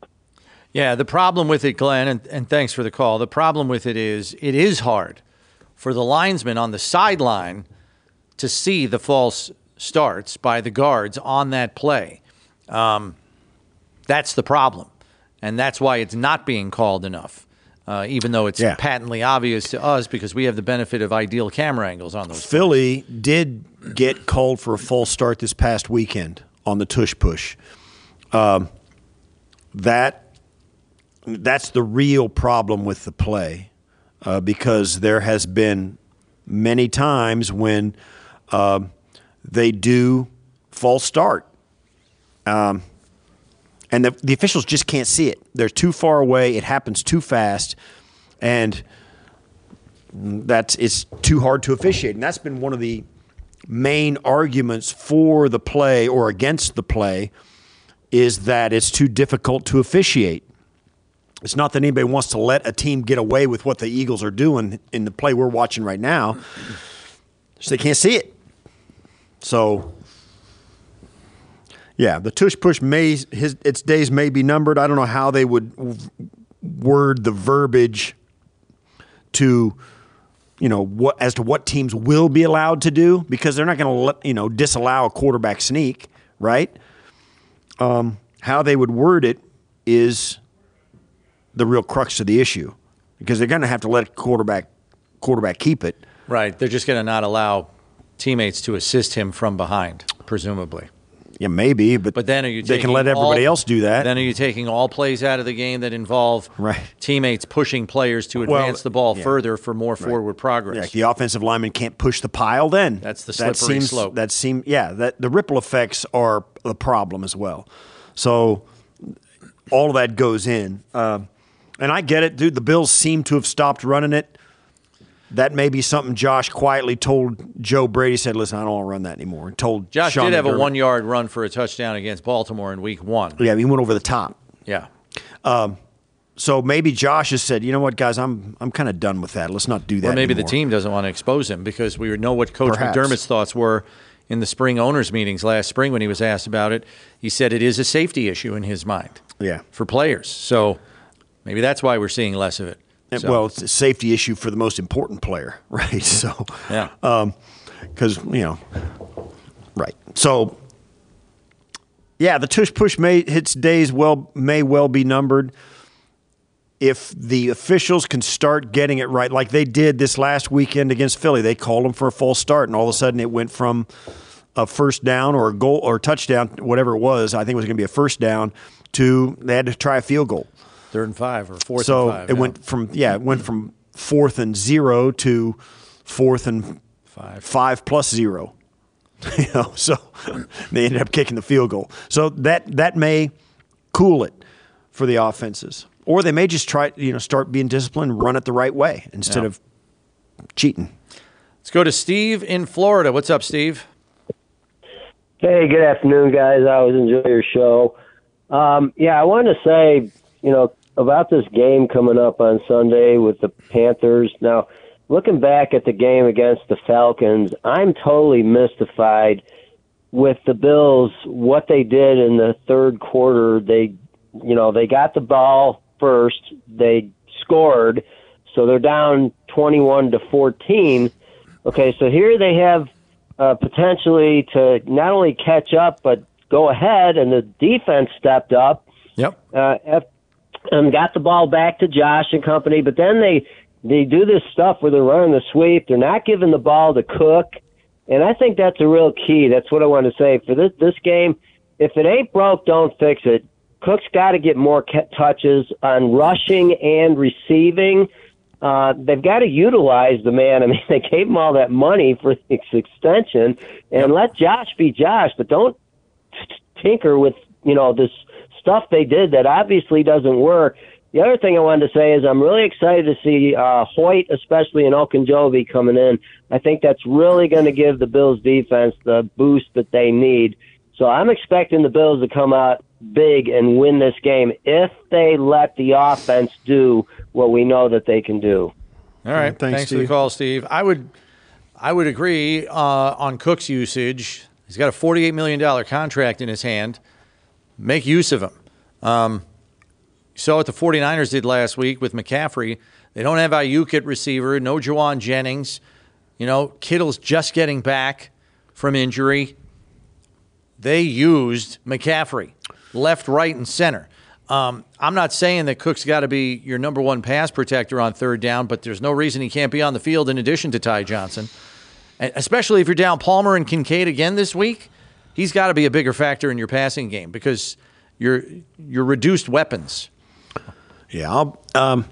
Yeah, the problem with it, Glenn, and, and thanks for the call, the problem with it is it is hard for the linesman on the sideline to see the false starts by the guards on that play. Um, that's the problem, and that's why it's not being called enough, uh, even though it's Yeah. patently obvious to us because we have the benefit of ideal camera angles on those. Philly did get called for a false start this past weekend on the tush push. Um, that that's the real problem with the play, uh, because there has been many times when uh, they do false start. Um, and the, the officials just can't see it. They're too far away. It happens too fast, and that's it's too hard to officiate. And that's been one of the main arguments for the play or against the play, is that it's too difficult to officiate. It's not that anybody wants to let a team get away with what the Eagles are doing in the play we're watching right now. So they can't see it. So, yeah, the tush push may his its days may be numbered. I don't know how they would word the verbiage to, you know, what as to what teams will be allowed to do, because they're not going to, you know, disallow a quarterback sneak, right? Um, how they would word it is the real crux of the issue, because they're going to have to let quarterback quarterback keep it. Right. They're just going to not allow teammates to assist him from behind, presumably. Yeah, maybe, but, but then are you they taking can let everybody all, else do that. Then are you taking all plays out of the game that involve right. teammates pushing players to advance well, the ball yeah. further for more right. forward progress? Yeah, the offensive lineman can't push the pile then. That's the slippery that seems, slope. That seem, yeah, that the ripple effects are the problem as well. So all of that goes in. Uh, and I get it, dude. The Bills seem to have stopped running it. That may be something Josh quietly told Joe Brady. Said, "Listen, I don't want to run that anymore." And told Josh Sean did have McDermott. a one-yard run for a touchdown against Baltimore in Week One. Yeah, he went over the top. Yeah. Um, so maybe Josh has said, "You know what, guys, I'm I'm kind of done with that. Let's not do that." Or maybe anymore. the team doesn't want to expose him, because we know what Coach Perhaps. McDermott's thoughts were in the spring owners meetings last spring when he was asked about it. He said it is a safety issue in his mind. Yeah. For players. So maybe that's why we're seeing less of it. So. Well, it's a safety issue for the most important player, right? So, yeah, because um, you know, right. So, yeah, the tush push may its days well may well be numbered. If the officials can start getting it right, like they did this last weekend against Philly, they called them for a false start, and all of a sudden it went from a first down or a goal or a touchdown, whatever it was. I think it was going to be a first down, to they had to try a field goal. Third and five or fourth so and five. it yeah. went from yeah, it went from fourth and zero to fourth and five, five plus zero. You know, so they ended up kicking the field goal. So that that may cool it for the offenses, or they may just try you know start being disciplined, run it the right way instead yeah. of cheating. Let's go to Steve in Florida. What's up, Steve? Hey, good afternoon, guys. I always enjoy your show. Um, yeah, I wanted to say, you know, about this game coming up on Sunday with the Panthers. Now, looking back at the game against the Falcons, I'm totally mystified with the Bills, what they did in the third quarter. They, you know, they got the ball first. They scored, so they're down twenty-one to fourteen. Okay, so here they have uh, potentially to not only catch up, but go ahead, and the defense stepped up. Yep. Uh, and got the ball back to Josh and company, but then they they do this stuff where they're running the sweep. They're not giving the ball to Cook, and I think that's a real key. That's what I want to say for this this game. If it ain't broke, don't fix it. Cook's got to get more touches on rushing and receiving. Uh, they've got to utilize the man. I mean, they gave him all that money for his extension, and let Josh be Josh, but don't tinker with, you know, this stuff they did that obviously doesn't work. The other thing I wanted to say is I'm really excited to see uh, Hoyt, especially in Okunjobi, coming in. I think that's really going to give the Bills defense the boost that they need. So I'm expecting the Bills to come out big and win this game if they let the offense do what we know that they can do. All right, Thanks, thanks for Steve. the call, Steve. I would, I would agree uh, on Cook's usage. He's got a forty-eight million dollars contract in his hand. Make use of him. Um, you saw what the 49ers did last week with McCaffrey. They don't have Ayuk at receiver, no Juwan Jennings. You know, Kittle's just getting back from injury. They used McCaffrey left, right, and center. Um, I'm not saying that Cook's got to be your number one pass protector on third down, but there's no reason he can't be on the field in addition to Ty Johnson. And especially if you're down Palmer and Kincaid again this week, he's got to be a bigger factor in your passing game because you're you're reduced weapons. Yeah, I'll, um,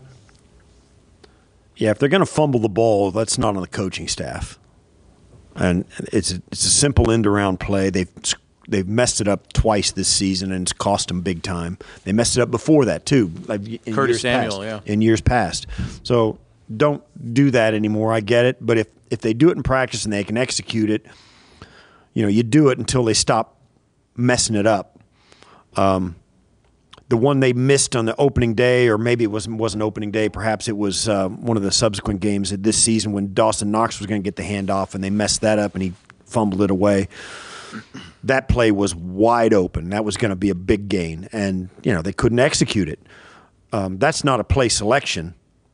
yeah. If they're going to fumble the ball, that's not on the coaching staff, and it's a, it's a simple end around play. They've they've messed it up twice this season, and it's cost them big time. They messed it up before that too, like in Curtis years Samuel, past, yeah. in years past. So don't do that anymore. I get it, but if if they do it in practice and they can execute it, you know, you do it until they stop messing it up. Um, the one they missed on the opening day, or maybe it wasn't wasn't opening day, perhaps it was uh, one of the subsequent games this season when Dawson Knox was going to get the handoff and they messed that up and he fumbled it away. That play was wide open. That was going to be a big gain, and you know they couldn't execute it. Um, that's not a play selection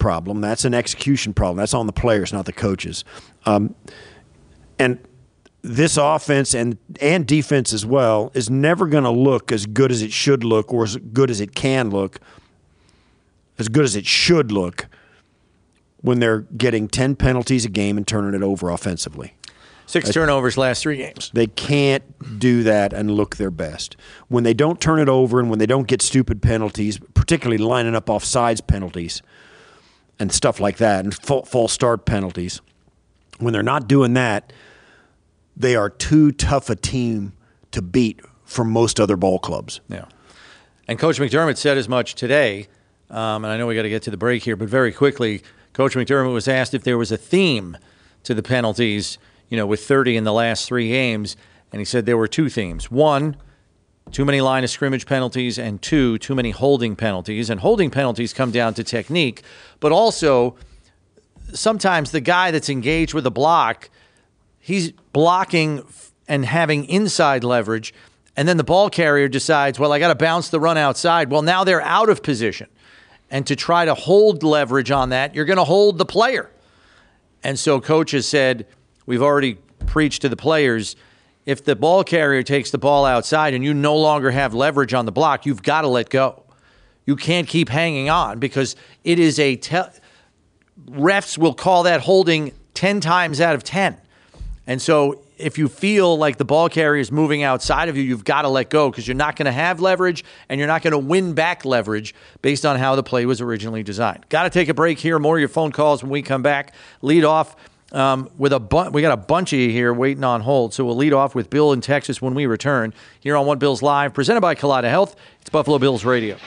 problem. That's an execution problem. That's on the players, not the coaches. Um, and this offense and and defense as well is never going to look as good as it should look, or as good as it can look, as good as it should look, when they're getting ten penalties a game and turning it over offensively. Six turnovers last three games. They can't do that and look their best. When they don't turn it over and when they don't get stupid penalties, particularly lining up offsides penalties and stuff like that, and false start penalties, when they're not doing that, they are too tough a team to beat from most other ball clubs. Yeah. And Coach McDermott said as much today, um, and I know we got to get to the break here, but very quickly, Coach McDermott was asked if there was a theme to the penalties, you know, with thirty in the last three games, and he said there were two themes. One, too many line of scrimmage penalties, and two, too many holding penalties. And holding penalties come down to technique, but also sometimes the guy that's engaged with a block, he's blocking and having inside leverage, and then the ball carrier decides, well, I got to bounce the run outside. Well, now they're out of position. And to try to hold leverage on that, you're going to hold the player. And so Coach has said, we've already preached to the players, if the ball carrier takes the ball outside and you no longer have leverage on the block, you've got to let go. You can't keep hanging on because it is a te- refs will call that holding ten times out of ten. And so if you feel like the ball carrier is moving outside of you, you've got to let go because you're not going to have leverage and you're not going to win back leverage based on how the play was originally designed. Got to take a break here. More of your phone calls when we come back. Lead off um, with a bu- we got a bunch of you here waiting on hold. So we'll lead off with Bill in Texas when we return here on One Bills Live, presented by Kaleida Health. It's Buffalo Bills Radio.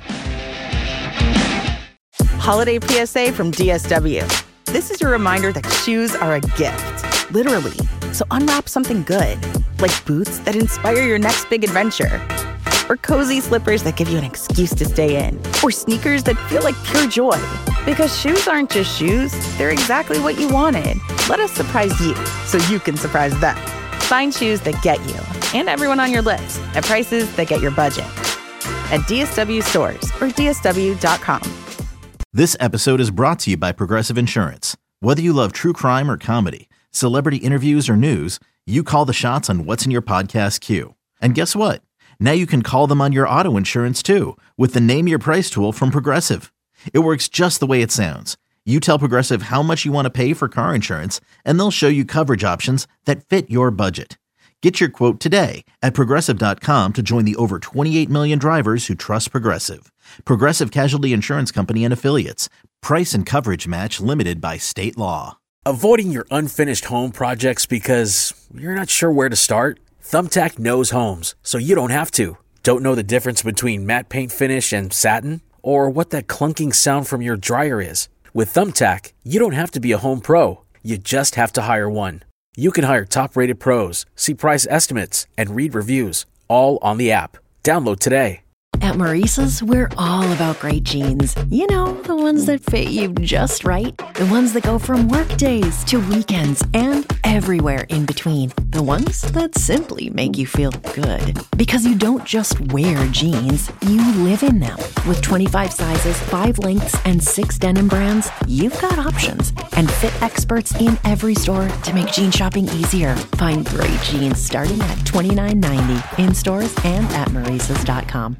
Holiday P S A from D S W. This is your reminder that shoes are a gift, literally. So unwrap something good, like boots that inspire your next big adventure, or cozy slippers that give you an excuse to stay in, or sneakers that feel like pure joy. Because shoes aren't just shoes, they're exactly what you wanted. Let us surprise you so you can surprise them. Find shoes that get you and everyone on your list at prices that get your budget. At D S W stores or D S W dot com. This episode is brought to you by Progressive Insurance. Whether you love true crime or comedy, celebrity interviews or news, you call the shots on what's in your podcast queue. And guess what? Now you can call them on your auto insurance too with the Name Your Price tool from Progressive. It works just the way it sounds. You tell Progressive how much you want to pay for car insurance, and they'll show you coverage options that fit your budget. Get your quote today at Progressive dot com to join the over twenty-eight million drivers who trust Progressive. Progressive Casualty Insurance Company and Affiliates. Price and coverage match limited by state law. Avoiding your unfinished home projects because you're not sure where to start? Thumbtack knows homes, so you don't have to. Don't know the difference between matte paint finish and satin? Or what that clunking sound from your dryer is? With Thumbtack, you don't have to be a home pro. You just have to hire one. You can hire top-rated pros, see price estimates, and read reviews, all on the app. Download today. At Maurice's, we're all about great jeans. You know, the ones that fit you just right. The ones that go from work days to weekends and everywhere in between. The ones that simply make you feel good. Because you don't just wear jeans, you live in them. With twenty-five sizes, five lengths, and six denim brands, you've got options. And fit experts in every store to make jean shopping easier. Find great jeans starting at twenty-nine ninety in stores and at Maurice's dot com.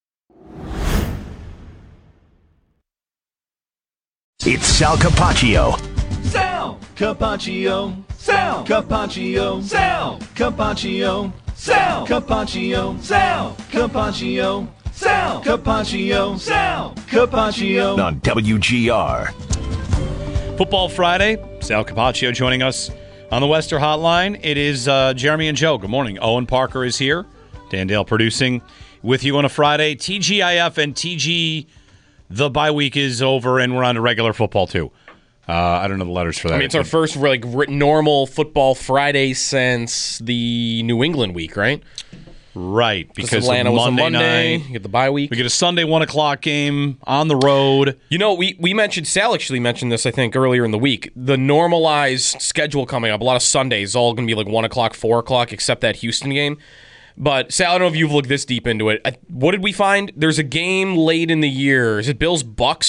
It's Sal Capaccio. Sal Capaccio. Sal Capaccio. Sal Capaccio. Sal Capaccio. Sal Capaccio. Sal Capaccio. Sal Capaccio. On W G R. Football Friday. Sal Capaccio joining us on the Wester Hotline. It is uh, Jeremy and Joe. Good morning. Owen Parker is here. Dan Dale producing with you on a Friday. T G I F and T G... The bye week is over, and we're on to regular football, too. Uh, I don't know the letters for that. I mean, it's our first like normal football Friday since the New England week, right? Right, because Atlanta was Monday a Monday. Night, you get the bye week. We get a Sunday one o'clock game on the road. You know, we, we mentioned, Sal actually mentioned this, I think, earlier in the week. The normalized schedule coming up, a lot of Sundays, all going to be like one o'clock, four o'clock, except that Houston game. But, Sal, I don't know if you've looked this deep into it. What did we find? There's a game late in the year. Is it Bills Bucks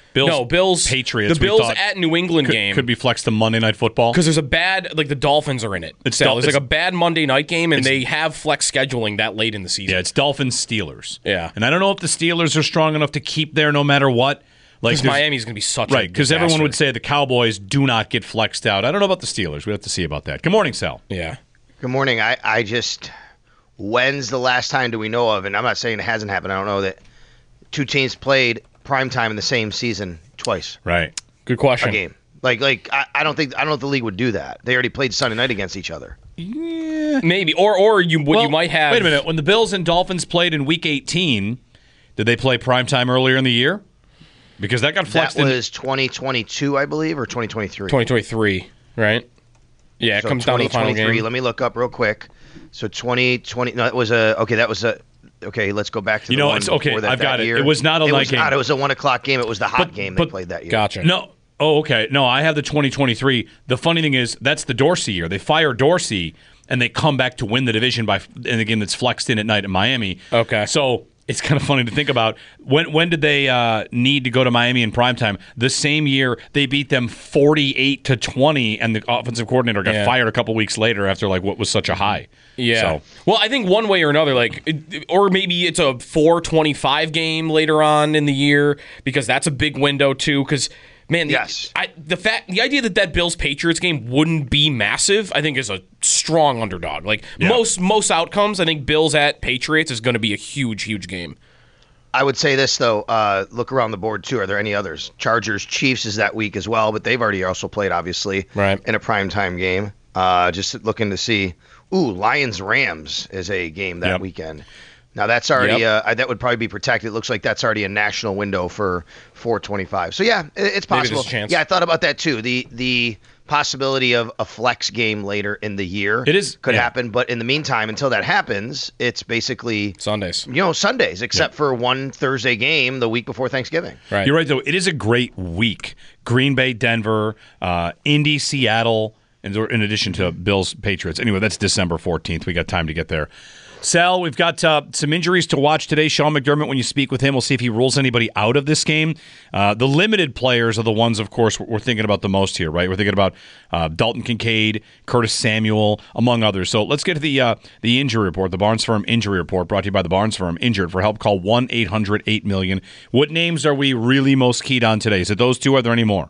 Bills, no, Bills, Patriots. The Bills we thought at New England could, game could be flexed to Monday Night Football because there's a bad like the Dolphins are in it. It's, so Dol- there's it's like a bad Monday night game, and it's- they have flex scheduling that late in the season. Yeah, it's Dolphins Steelers. Yeah, and I don't know if the Steelers are strong enough to keep there no matter what. Like Because Miami's going to be such right a because disaster. everyone would say the Cowboys do not get flexed out. I don't know about the Steelers. We have to see about that. Good morning, Sal. Yeah. Good morning. I, I just when's the last time do we know of? And I'm not saying it hasn't happened. I don't know that two teams played primetime in the same season twice. Right. Good question. A game. Like like I, I don't think I don't know if the league would do that. They already played Sunday night against each other. Yeah. Maybe. Or or you what Well, you might have. Wait a minute. When the Bills and Dolphins played in Week eighteen, did they play primetime earlier in the year? Because that got flexed. That was twenty twenty-two, I believe, or twenty twenty-three. twenty twenty-three, right? Yeah, it so comes down to the final game. Let me look up real quick. So twenty twenty. No, it was a okay. That was a okay. Let's go back to You the know, one it's okay. before that, I've that got it. year. It was not a it night was game. Not, it was a one o'clock game. It was the hot But- game but- they played that year. Gotcha. No. Oh, okay. No, I have the twenty twenty-three. The funny thing is, that's the Dorsey year. They fire Dorsey, and they come back to win the division by in the game that's flexed in at night in Miami. Okay. So it's kind of funny to think about. When when did they uh, need to go to Miami in primetime? The same year they beat them forty-eight to twenty, and the offensive coordinator got Yeah. fired a couple weeks later after like what was such a high. Yeah. So, Well, I think one way or another, like, it- or maybe it's a four twenty-five game later on in the year because that's a big window too. Because man, the, yes, I, the fact, the idea that that Bills Patriots game wouldn't be massive, I think, is a strong underdog. Like Yeah. most most outcomes, I think Bills at Patriots is going to be a huge, huge game. I would say this though. Uh, look around the board too. Are there any others? Chargers Chiefs is that week as well, but they've already also played obviously right. in a primetime game. Uh, just looking to see. Ooh, Lions Rams is a game that Yep. weekend. Now that's already Yep. uh, that would probably be protected. It looks like that's already a national window for four twenty-five. So yeah, it, it's Maybe possible. there's a chance. Yeah, I thought about that too. The the possibility of a flex game later in the year It is- could yeah. happen, but in the meantime, until that happens, it's basically Sundays. You know, Sundays, except for one Thursday game the week before Thanksgiving. Right. You're right, though. It is a great week. Green Bay, Denver, uh, Indy, Seattle, and in addition to Bills, Patriots. Anyway, that's December fourteenth. We got time to get there. Sal, we've got uh, some injuries to watch today. Sean McDermott, when you speak with him, we'll see if he rules anybody out of this game. Uh, the limited players are the ones, of course, we're thinking about the most here, right? We're thinking about uh, Dalton Kincaid, Curtis Samuel, among others. So let's get to the uh, the injury report, the Barnes Firm injury report, brought to you by the Barnes Firm. Injured. For help, call one eight hundred eight million. What names are we really most keyed on today? Is it those two? Are there any more?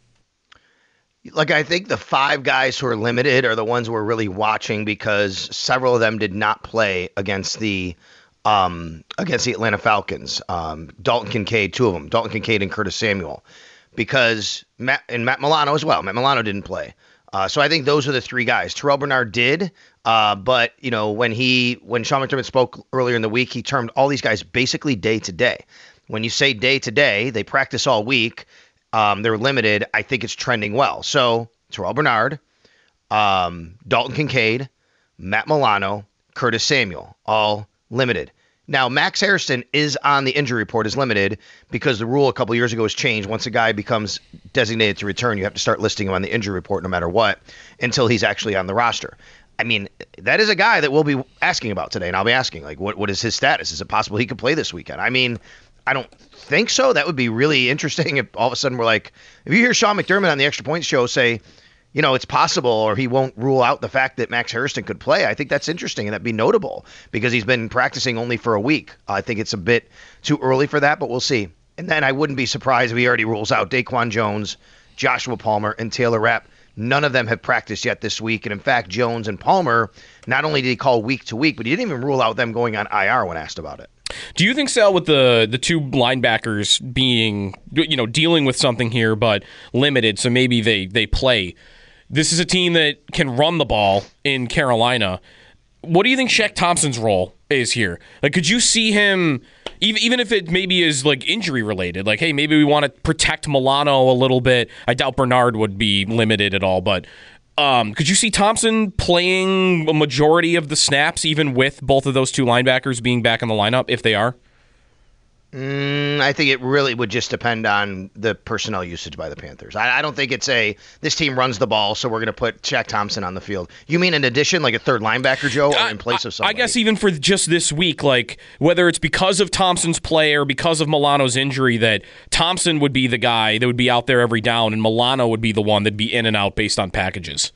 Like, I think the five guys who are limited are the ones we're really watching because several of them did not play against the um, against the Atlanta Falcons. Um, Dalton Kincaid, two of them, Dalton Kincaid and Curtis Samuel, because Matt and Matt Milano as well. Matt Milano didn't play. Uh, so I think those are the three guys. Terrell Bernard did, uh, but you know when he when Sean McDermott spoke earlier in the week, he termed all these guys basically day to day. When you say day to day, they practice all week. Um, they're limited. I think it's trending well. So Terrell Bernard, um, Dalton Kincaid, Matt Milano, Curtis Samuel, all limited. Now, Max Harrison is on the injury report as limited because the rule a couple years ago was changed. Once a guy becomes designated to return, you have to start listing him on the injury report no matter what until he's actually on the roster. I mean, that is a guy that we'll be asking about today, and I'll be asking, like, what what is his status? Is it possible he could play this weekend? I mean, I don't think so. That would be really interesting if all of a sudden we're like, if you hear Sean McDermott on the Extra Points show say, you know, it's possible, or he won't rule out the fact that Max Harrison could play, I think that's interesting and that'd be notable because he's been practicing only for a week. I think it's a bit too early for that, but we'll see. And then I wouldn't be surprised if he already rules out Daquan Jones, Joshua Palmer, and Taylor Rapp. None of them have practiced yet this week. And in fact, Jones and Palmer, not only did he call week to week, but he didn't even rule out them going on I R when asked about it. Do you think, Sal, with the the two linebackers being, you know, dealing with something here but limited, so maybe they, they play, this is a team that can run the ball in Carolina. What do you think Shaq Thompson's role is here? Like, could you see him, even even if it maybe is like injury related, like, hey, maybe we want to protect Milano a little bit. I doubt Bernard would be limited at all, but um, could you see Thompson playing a majority of the snaps, even with both of those two linebackers being back in the lineup, if they are? Mm, I think it really would just depend on the personnel usage by the Panthers. I, I don't think it's a this team runs the ball, so we're going to put Shaq Thompson on the field. You mean in addition, like a third linebacker, Joe, or in place of somebody? I guess even for just this week, like whether it's because of Thompson's play or because of Milano's injury, that Thompson would be the guy that would be out there every down, and Milano would be the one that'd be in and out based on packages.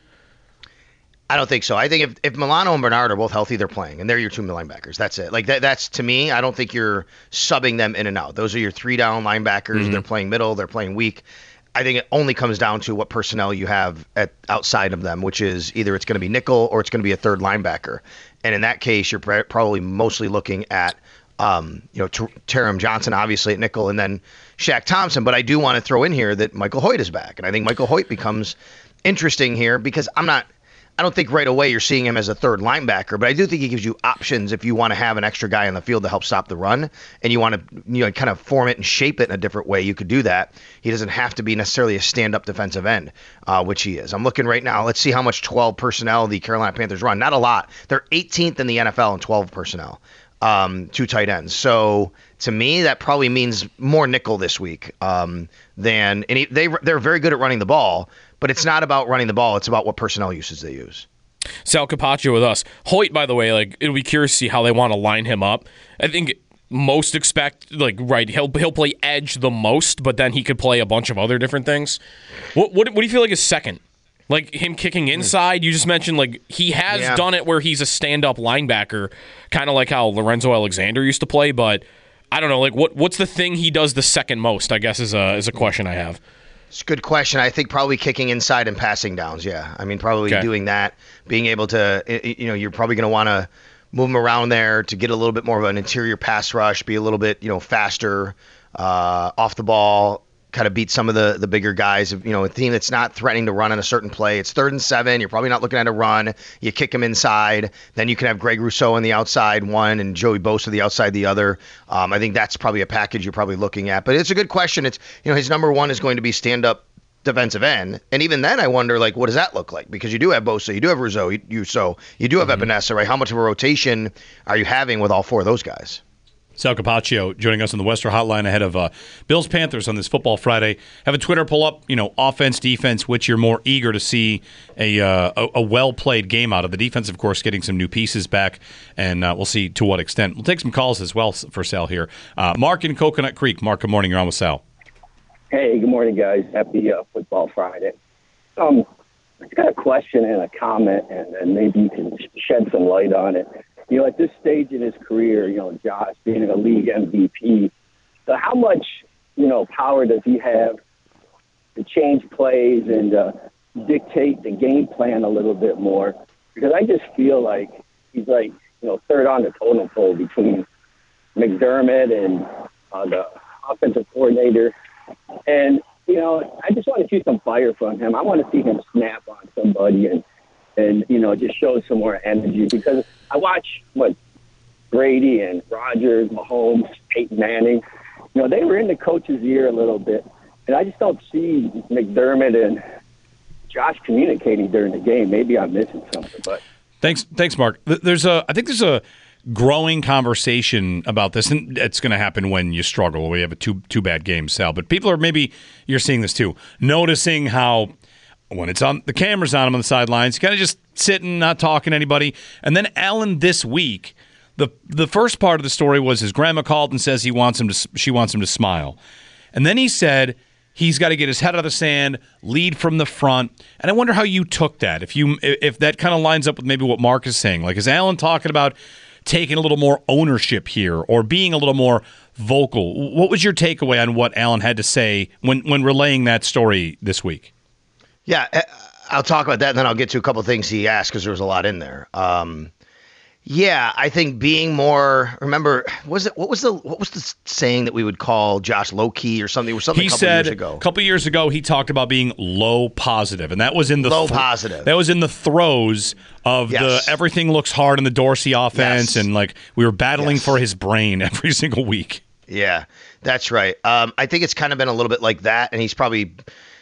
I don't think so. I think if, if Milano and Bernard are both healthy, they're playing, and they're your two linebackers. That's it. Like that. That's to me. I don't think you're subbing them in and out. Those are your three down linebackers. Mm-hmm. They're playing middle. They're playing weak. I think it only comes down to what personnel you have at outside of them, which is either it's going to be nickel or it's going to be a third linebacker. And in that case, you're pr- probably mostly looking at um, you know Ter- Taram Johnson, obviously at nickel, and then Shaq Thompson. But I do want to throw in here that Michael Hoyt is back, and I think Michael Hoyt becomes interesting here because I'm not. I don't think right away you're seeing him as a third linebacker, but I do think he gives you options if you want to have an extra guy on the field to help stop the run, and you want to you know kind of form it and shape it in a different way. You could do that. He doesn't have to be necessarily a stand-up defensive end, uh, which he is. I'm looking right now. Let's see how much twelve personnel the Carolina Panthers run. Not a lot. They're eighteenth in the N F L in twelve personnel, um, two tight ends. So to me, that probably means more nickel this week um, than any. They they're very good at running the ball. But it's not about running the ball. It's about what personnel usage they use. Sal Capaccio with us. Hoyt, by the way, like it'll be curious to see how they want to line him up. I think most expect, like, right, he'll he'll play edge the most, but then he could play a bunch of other different things. What what, what do you feel like is second? Like him kicking inside? You just mentioned like he has yeah. done it where he's a stand-up linebacker, kind of like how Lorenzo Alexander used to play. But I don't know, like what what's the thing he does the second most? I guess is a is a question I have. It's a good question. I think probably kicking inside and passing downs. Yeah, I mean probably Okay. doing that, being able to, you know, you're probably going to want to move him around there to get a little bit more of an interior pass rush, be a little bit, you know, faster uh, off the ball, kind of beat some of the the bigger guys. You know, a team that's not threatening to run on a certain play. It's third and seven. You're probably not looking at a run. You kick him inside. Then you can have Greg Rousseau on the outside one and Joey Bosa the outside the other. Um, I think that's probably a package you're probably looking at. But it's a good question. It's, you know, his number one is going to be stand up defensive end, and even then I wonder, like, what does that look like? Because you do have Bosa, you do have Rousseau, you, you so you do have Mm-hmm. Epinesa, right? How much of a rotation are you having with all four of those guys? Sal Capaccio joining us on the Western Hotline ahead of uh, Bills Panthers on this Football Friday. Have a Twitter pull up, you know, offense, defense, which you're more eager to see a uh, a, a well played game out of. The defense, of course, getting some new pieces back, and uh, we'll see to what extent. We'll take some calls as well for Sal here. Uh, Mark in Coconut Creek. Mark, good morning. You're on with Sal. Hey, good morning, guys. Happy uh, Football Friday. Um, I've got a question and a comment, and, and maybe you can shed some light on it. You know, at this stage in his career, you know, Josh being a league M V P, so how much, you know, power does he have to change plays and uh, dictate the game plan a little bit more? Because I just feel like he's like, you know, third on the totem pole between McDermott and uh, the offensive coordinator. And, you know, I just want to see some fire from him. I want to see him snap on somebody and, and you know, just show some more energy. Because I watch, what, Brady and Rodgers, Mahomes, Peyton Manning. You know, they were in the coach's ear a little bit. And I just don't see McDermott and Josh communicating during the game. Maybe I'm missing something. But Thanks, thanks, Mark. There's a, I think there's a growing conversation about this, and it's going to happen when you struggle. We have a two two bad games, Sal. But people are, maybe you're seeing this too, noticing how when it's on the cameras on him on the sidelines, kind of just sitting, not talking to anybody. And then Allen this week, the the first part of the story was his grandma called and says he wants him to, she wants him to smile, and then he said he's got to get his head out of the sand, lead from the front. And I wonder how you took that. If you if that kind of lines up with maybe what Mark is saying, like is Allen talking about taking a little more ownership here or being a little more vocal? What was your takeaway on what Allen had to say when, when relaying that story this week? Yeah, I'll talk about that, and then I'll get to a couple of things he asked because there was a lot in there. Um, yeah, I think being more. Remember, was it what was the what was the saying that we would call Josh low key or something? Or something He a couple said years ago. a couple years ago he talked about being low positive, and that was in the Low positive. That was in the throes of Yes. the everything looks hard in the Dorsey offense, Yes. and like we were battling Yes. for his brain every single week. Yeah, that's right. Um, I think it's kind of been a little bit like that, and he's probably,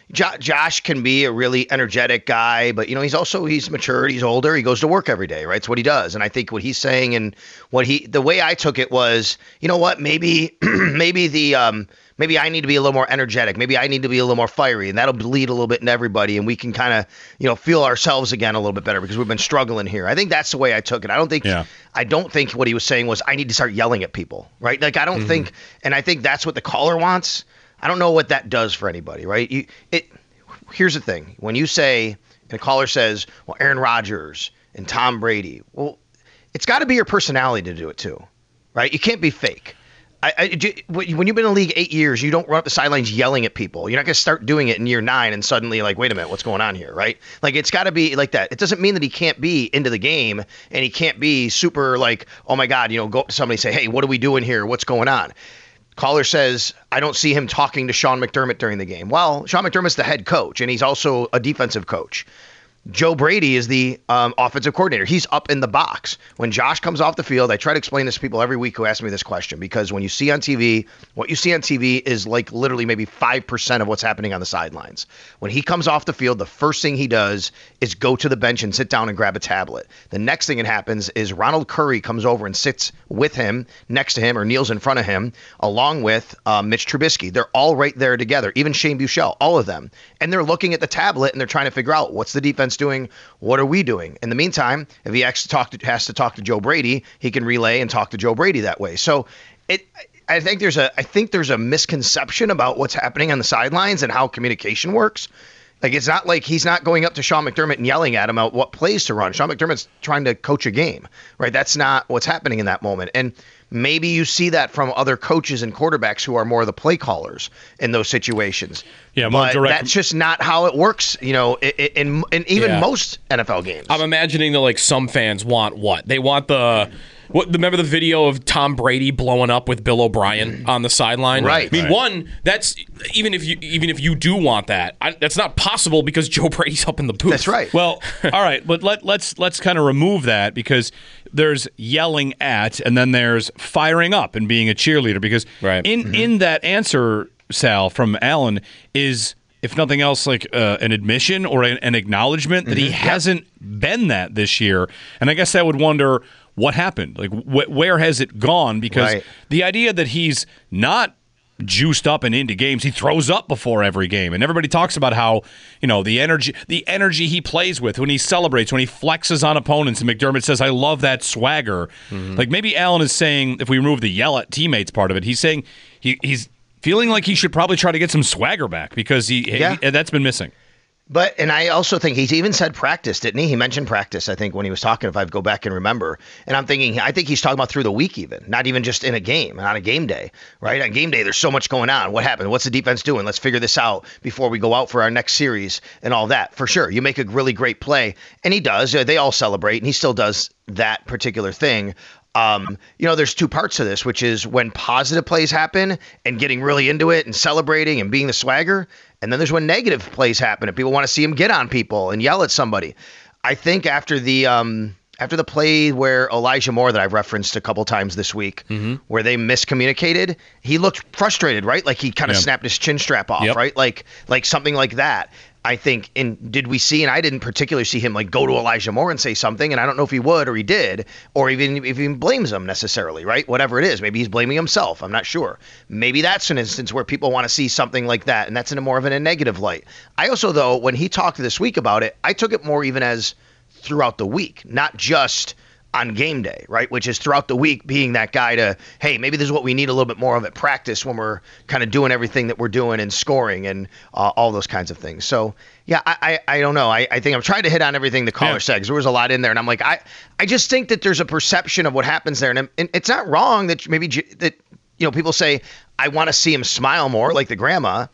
Jo- Josh can be a really energetic guy, but you know he's also he's mature, he's older, he goes to work every day, right? It's what he does, and I think what he's saying and what he the way I took it was, you know what, maybe maybe the um, maybe I need to be a little more energetic, maybe I need to be a little more fiery, and that'll bleed a little bit in everybody, and we can kind of you know feel ourselves again a little bit better because we've been struggling here. I think that's the way I took it. I don't think yeah. I don't think what he was saying was I need to start yelling at people, right? Like I don't mm-hmm. think, and I think that's what the caller wants. I don't know what that does for anybody, right? You, it. Here's the thing. When you say, and a caller says, well, Aaron Rodgers and Tom Brady, well, it's got to be your personality to do it too, right? You can't be fake. I, I, when you've been in the league eight years, you don't run up the sidelines yelling at people. You're not going to start doing it in year nine and suddenly like, wait a minute, what's going on here, right? Like it's got to be like that. It doesn't mean that he can't be into the game and he can't be super like, oh my God, you know, go up to somebody and say, hey, what are we doing here? What's going on? Caller says, I don't see him talking to Sean McDermott during the game. Well, Sean McDermott's the head coach, and he's also a defensive coach. Joe Brady is the um, offensive coordinator. He's up in the box. When Josh comes off the field, I try to explain this to people every week who ask me this question, because when you see on T V, what you see on T V is like literally maybe five percent of what's happening on the sidelines. When he comes off the field, the first thing he does is go to the bench and sit down and grab a tablet. The next thing that happens is Ronald Curry comes over and sits with him, next to him, or kneels in front of him, along with uh, Mitch Trubisky. They're all right there together, even Shane Buechele, all of them. And they're looking at the tablet and they're trying to figure out what's the defense doing, what are we doing? In the meantime, if he has to talk to, has to talk to Joe Brady, he can relay and talk to Joe Brady that way. So it, I think there's a, I think there's a misconception about what's happening on the sidelines and how communication works. Like it's not like he's not going up to Sean McDermott and yelling at him about what plays to run. Sean McDermott's trying to coach a game, right? That's not what's happening in that moment. And maybe you see that from other coaches and quarterbacks who are more the play callers in those situations. Yeah, more but direct. That's just not how it works, you know, in, in, in even Yeah. most N F L games. I'm imagining that like some fans want what? They want the what remember the video of Tom Brady blowing up with Bill O'Brien on the sideline? Right. I mean, Right. one, that's even if you even if you do want that, I, that's not possible because Joe Brady's up in the booth. That's right. Well, all right, but let, let's let's kind of remove that, because there's yelling at and then there's firing up and being a cheerleader, because Right. in Mhm. in that answer, Sal, from Alan, is, if nothing else, like uh, an admission or an, an acknowledgement that he Mhm. Yep. hasn't been that this year. And I guess I would wonder what happened. Like, wh- where has it gone? Because Right. the idea that he's not juiced up and into games, he throws up before every game, and everybody talks about how, you know, the energy the energy he plays with when he celebrates, when he flexes on opponents, and McDermott says, I love that swagger. Mm-hmm. Like, maybe Allen is saying, if we remove the yell at teammates part of it, he's saying he, he's feeling like he should probably try to get some swagger back, because he, Yeah. he that's been missing. But, and I also think he's even said practice, didn't he? He mentioned practice, I think, when he was talking, if I go back and remember. And I'm thinking, I think he's talking about through the week even, not even just in a game, on a game day, right? On game day, there's so much going on. What happened? What's the defense doing? Let's figure this out before we go out for our next series and all that. For sure, you make a really great play, and he does. They all celebrate, and he still does that particular thing. Um, you know, there's two parts to this, which is when positive plays happen and getting really into it and celebrating and being the swagger. And then there's when negative plays happen and people want to see him get on people and yell at somebody. I think after the um, after the play where Elijah Moore, that I've referenced a couple times this week, Mm-hmm. where they miscommunicated, he looked frustrated, right? Like he kind of Yeah. snapped his chin strap off, Yep. right? Like like something like that. I think, and did we see, and I didn't particularly see him like go to Elijah Moore and say something, and I don't know if he would or he did, or even if he blames him necessarily, right? Whatever it is, maybe he's blaming himself. I'm not sure. Maybe that's an instance where people want to see something like that, and that's in a more of an, a negative light. I also, though, when he talked this week about it, I took it more even as throughout the week, not just on game day, right? Which is throughout the week being that guy to, hey, maybe this is what we need a little bit more of at practice when we're kind of doing everything that we're doing and scoring and uh, all those kinds of things. So, yeah, I I, I don't know. I, I think I'm trying to hit on everything the caller Yeah. said, because there was a lot in there. And I'm like, I, I just think that there's a perception of what happens there. And, and it's not wrong that maybe j- that, you know, people say, I want to see him smile more like the grandma.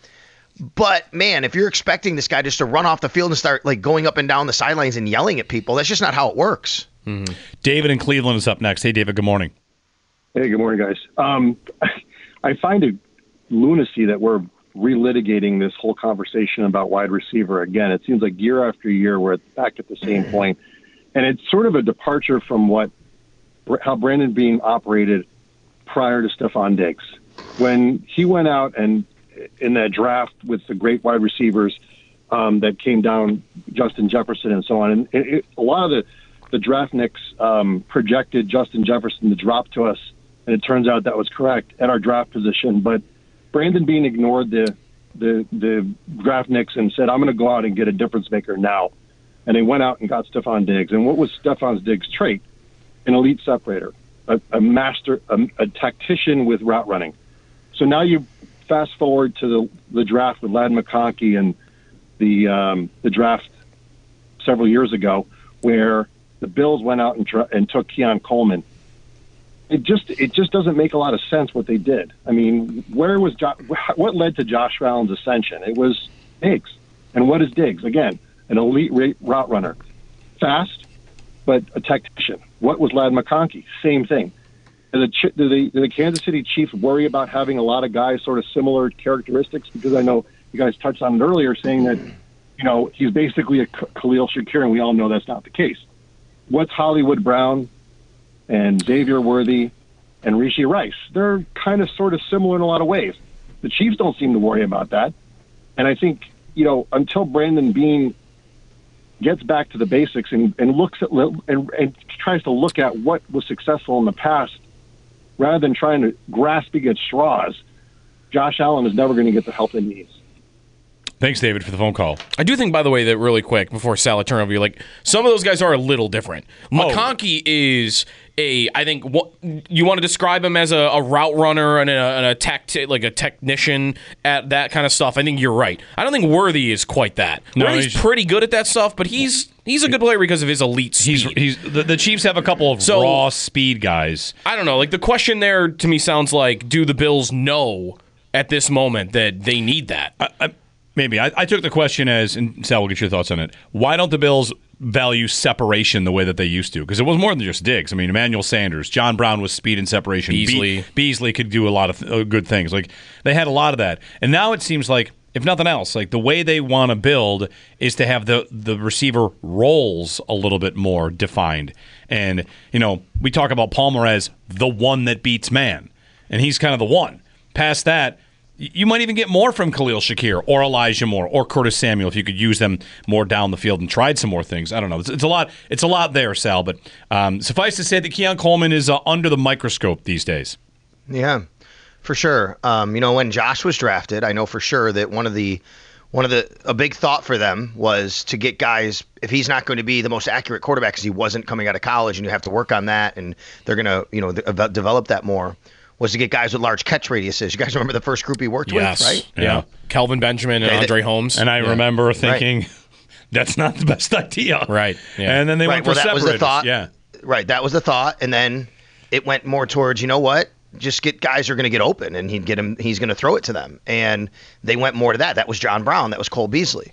But, man, if you're expecting this guy just to run off the field and start like going up and down the sidelines and yelling at people, that's just not how it works. Mm-hmm. David in Cleveland is up next. Hey, David, good morning. Hey, good morning, guys. Um, I find it lunacy that we're relitigating this whole conversation about wide receiver again. It seems like year after year we're back at the same point. And it's sort of a departure from what how Brandon Beane operated prior to Stephon Diggs. When he went out and in that draft with the great wide receivers um, that came down, Justin Jefferson and so on. And it, it, a lot of the, the draftniks um, projected Justin Jefferson to drop to us, and it turns out that was correct at our draft position. But Brandon Beane ignored the the, the draftniks and said, I'm going to go out and get a difference maker now. And they went out and got Stephon Diggs. And what was Stephon Diggs' trait? An elite separator, a, a master, a, a tactician with route running. So now you fast forward to the, the draft with Ladd McConkey and the um, the draft several years ago, where the Bills went out and, tr- and took Keon Coleman. It just it just doesn't make a lot of sense what they did. I mean, where was jo- what led to Josh Allen's ascension? It was Diggs. And what is Diggs? Again, an elite route runner, fast, but a tactician. What was Ladd McConkey? Same thing. Do the, do, the, do the Kansas City Chiefs worry about having a lot of guys sort of similar characteristics? Because I know you guys touched on it earlier, saying that, you know, he's basically a Khalil Shakir, and we all know that's not the case. What's Hollywood Brown and Xavier Worthy and Rishi Rice? They're kind of sort of similar in a lot of ways. The Chiefs don't seem to worry about that. And I think, you know, until Brandon Beane gets back to the basics and, and looks at and, and tries to look at what was successful in the past, rather than trying to grasping at straws, Josh Allen is never going to get the help he needs. Thanks, David, for the phone call. I do think, by the way, that really quick before Sal, I turn over you, like some of those guys are a little different. McConkey is a, I think, what you want to describe him as a, a route runner and a, and a tacti- like a technician at that kind of stuff. I think you're right. I don't think Worthy is quite that. No, Worthy's he's- pretty good at that stuff, but he's he's a good player because of his elite speed. He's, he's the, the Chiefs have a couple of So- raw speed guys. I don't know. Like the question there to me sounds like, do the Bills know at this moment that they need that? I, I, maybe. I, I took the question as, and Sal, we'll get your thoughts on it. Why don't the Bills value separation the way that they used to? Because it was more than just Diggs. I mean, Emmanuel Sanders, John Brown was speed and separation. Beasley. Be- Beasley could do a lot of th- uh, good things. Like they had a lot of that. And now it seems like, if nothing else, like the way they want to build is to have the, the receiver roles a little bit more defined. And, you know, we talk about Palmer as the one that beats man, and he's kind of the one. Past that, y- you might even get more from Khalil Shakir or Elijah Moore or Curtis Samuel if you could use them more down the field and tried some more things. I don't know. It's, it's a lot. It's a lot there, Sal. But um, suffice to say that Keon Coleman is uh, under the microscope these days. Yeah, for sure. Um, you know, when Josh was drafted, I know for sure that one of the one of the a big thought for them was to get guys, if he's not going to be the most accurate quarterback because he wasn't coming out of college, and you have to work on that, and they're going to, you know, de- develop that more, was to get guys with large catch radiuses. You guys remember the first group he worked Yes. with, right? Yeah. Yeah. Kelvin Benjamin and Okay, Andre that- Holmes. And I Yeah. remember thinking, that's not the best idea. Right. Yeah. And then they Right, went for well, that was the separators. thought. Yeah. Right, that was the thought, and then it went more towards, you know what? Just get guys who are going to get open, and he'd get him. He's going to throw it to them, and they went more to that. That was John Brown. That was Cole Beasley.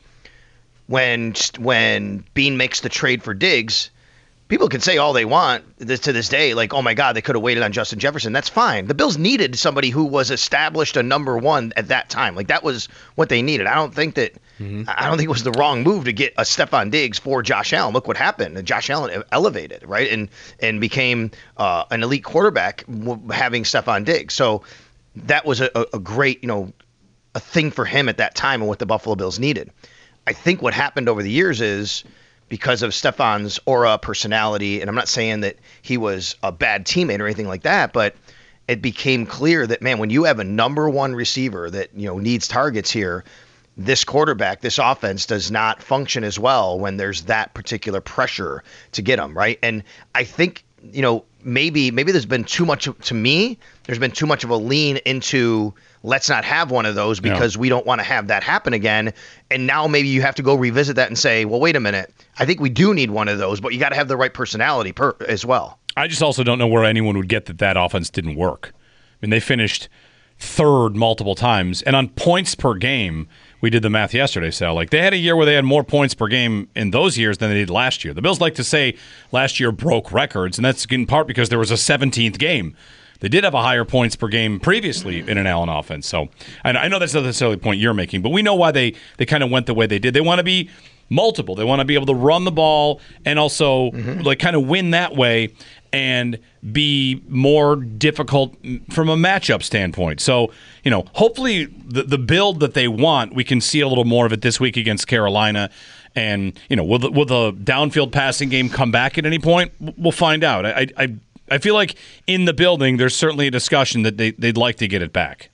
When when Beane makes the trade for Diggs, people can say all they want this, to this day, like, oh my God, they could have waited on Justin Jefferson. That's fine. The Bills needed somebody who was established a number one at that time. Like that was what they needed. I don't think that. Mm-hmm. I don't think it was the wrong move to get a Stephon Diggs for Josh Allen. Look what happened. Josh Allen elevated, right, and and became uh, an elite quarterback w- having Stephon Diggs. So that was a, a great, you know, a thing for him at that time and what the Buffalo Bills needed. I think what happened over the years is because of Stephon's aura, personality, and I'm not saying that he was a bad teammate or anything like that, but it became clear that, man, when you have a number one receiver that, you know, needs targets here, this quarterback, this offense does not function as well when there's that particular pressure to get them, right? And I think, you know, maybe maybe there's been too much, to me, there's been too much of a lean into let's not have one of those because Yeah. we don't want to have that happen again. And now maybe you have to go revisit that and say, well, wait a minute, I think we do need one of those, but you got to have the right personality per, as well. I just also don't know where anyone would get that that offense didn't work. I mean, they finished third multiple times, and on points per game, we did the math yesterday, Sal. Like they had a year where they had more points per game in those years than they did last year. The Bills like to say last year broke records, and that's in part because there was a seventeenth game. They did have a higher points per game previously in an Allen offense. So and I know that's not necessarily the point you're making, but we know why they, they kind of went the way they did. They want to be multiple. They want to be able to run the ball and also mm-hmm. like kind of win that way. and be more difficult from a matchup standpoint. So, you know, hopefully the, the build that they want, we can see a little more of it this week against Carolina. And, you know, will the, will the downfield passing game come back at any point? We'll find out. I I, I feel like in the building, there's certainly a discussion that they, they'd like to get it back.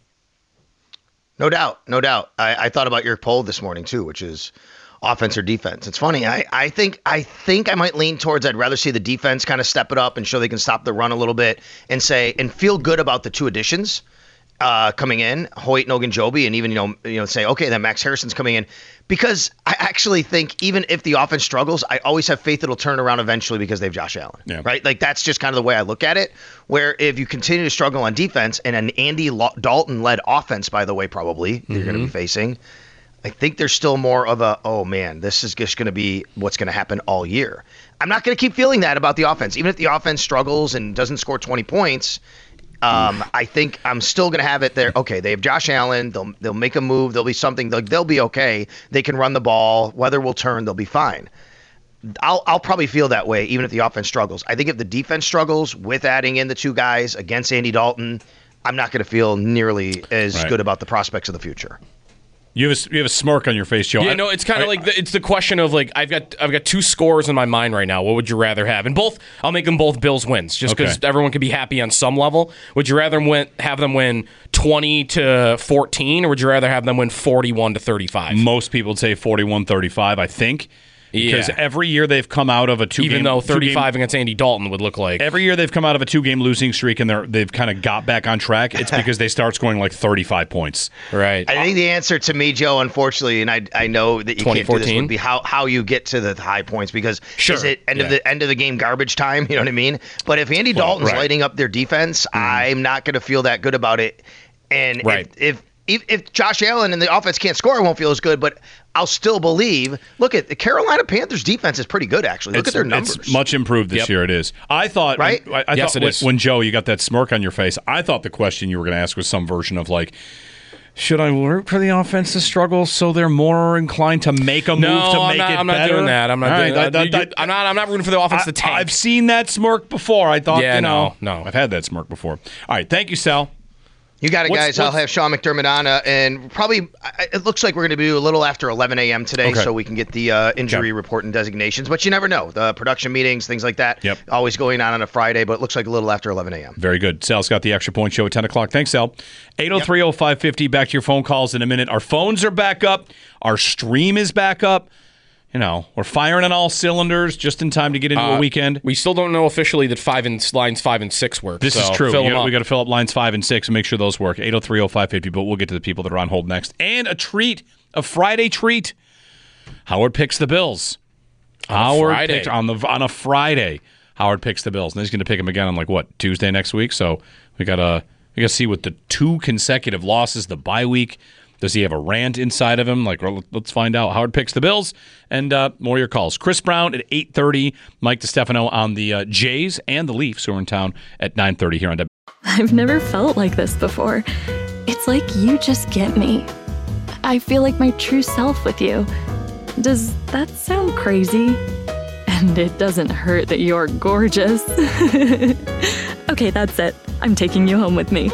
No doubt. No doubt. I, I thought about your poll this morning, too, which is offense or defense. It's funny. I, I think I think I might lean towards I'd rather see the defense kind of step it up and show they can stop the run a little bit and say and feel good about the two additions uh, coming in, Hoyt and Ogunjobi, and even you know you know say okay then Max Harrison's coming in, because I actually think even if the offense struggles, I always have faith it'll turn around eventually because they have Josh Allen. Yeah. Right? Like that's just kind of the way I look at it. Where if you continue to struggle on defense and an Andy Dalton led offense, by the way, probably mm-hmm. you're going to be facing. I think there's still more of a, oh, man, this is just going to be what's going to happen all year. I'm not going to keep feeling that about the offense. Even if the offense struggles and doesn't score twenty points, um, I think I'm still going to have it there. Okay, they have Josh Allen. They'll they'll make a move. There'll be something. They'll, they'll be okay. They can run the ball. Weather will turn. They'll be fine. I'll I'll probably feel that way even if the offense struggles. I think if the defense struggles with adding in the two guys against Andy Dalton, I'm not going to feel nearly as Right. good about the prospects of the future. You have a, you have a smirk on your face, Joe. Yeah, I- no, it's kind I- of like the, it's the question of like I've got I've got two scores in my mind right now. What would you rather have? And both, I'll make them both Bills wins, just because Okay. everyone can be happy on some level. Would you rather win, have them win twenty to fourteen, or would you rather have them win forty-one to thirty-five? Most people would say forty-one thirty-five, I think. Because Yeah. every year they've come out of a two Even game, though two-game- thirty-five against Andy Dalton would look like every year they've come out of a two-game losing streak and they're they've kind of got back on track. It's because they start scoring like thirty-five points. Right. I think the answer to me, Joe, unfortunately, and I I know that you can't do this, twenty fourteen? would be how, how you get to the high points because Sure. is it end Yeah. of the end of the game garbage time? You know what I mean? But if Andy Well, Dalton's right. lighting up their defense, I'm not going to feel that good about it. And Right. if, if if Josh Allen and the offense can't score, I won't feel as good. But I'll still believe. Look at the Carolina Panthers defense is pretty good actually. Look It's- at their numbers. It's much improved this Yep. year. It is. I thought. Right? I, I Yes, thought it when, is. when Joe, you got that smirk on your face. I thought the question you were going to ask was some version of like, should I root for the offense to struggle so they're more inclined to make a move No, to I'm make not, it I'm not better? doing that. I'm not All doing right, that. I- I- You- I'm not. I'm not rooting for the offense I, to tank. I've seen that smirk before. I thought, Yeah, you know, no, no. I've had that smirk before. All right, thank you, Sal. You got it, What's- guys. I'll what's- have Sean McDermott on, uh, and probably I- it looks like we're going to do a little after eleven a.m. today, Okay. so we can get the uh, injury Okay. report and designations. But you never know. The production meetings, things like that, Yep. always going on on a Friday, but it looks like a little after eleven a.m. Very good. Sal's got the Extra Point Show at ten o'clock. Thanks, Sal. eight oh three oh five fifty. Back to your phone calls in a minute. Our phones are back up. Our stream is back up. You know, we're firing on all cylinders just in time to get into Uh, a weekend. We still don't know officially that five and lines five and six work. This so is true. Fill You them got- up. we got to fill up lines five and six and make sure those work. eight oh three oh five fifty, but we'll get to the people that are on hold next. And a treat, a Friday treat. Howard picks the Bills. On a Howard Friday. picked on the on a Friday. Howard picks the Bills, and he's going to pick them again on like what Tuesday next week. So we got to we got to see what the two consecutive losses, the bye week. Does he have a rant inside of him? Like, well, let's find out. Howard picks the Bills, and uh, more of your calls. Chris Brown at eight thirty. Mike DiStefano on the uh, Jays and the Leafs, who are in town at nine thirty here on W. I've never felt like this before. It's like you just get me. I feel like my true self with you. Does that sound crazy? And it doesn't hurt that you're gorgeous. Okay, that's it. I'm taking you home with me.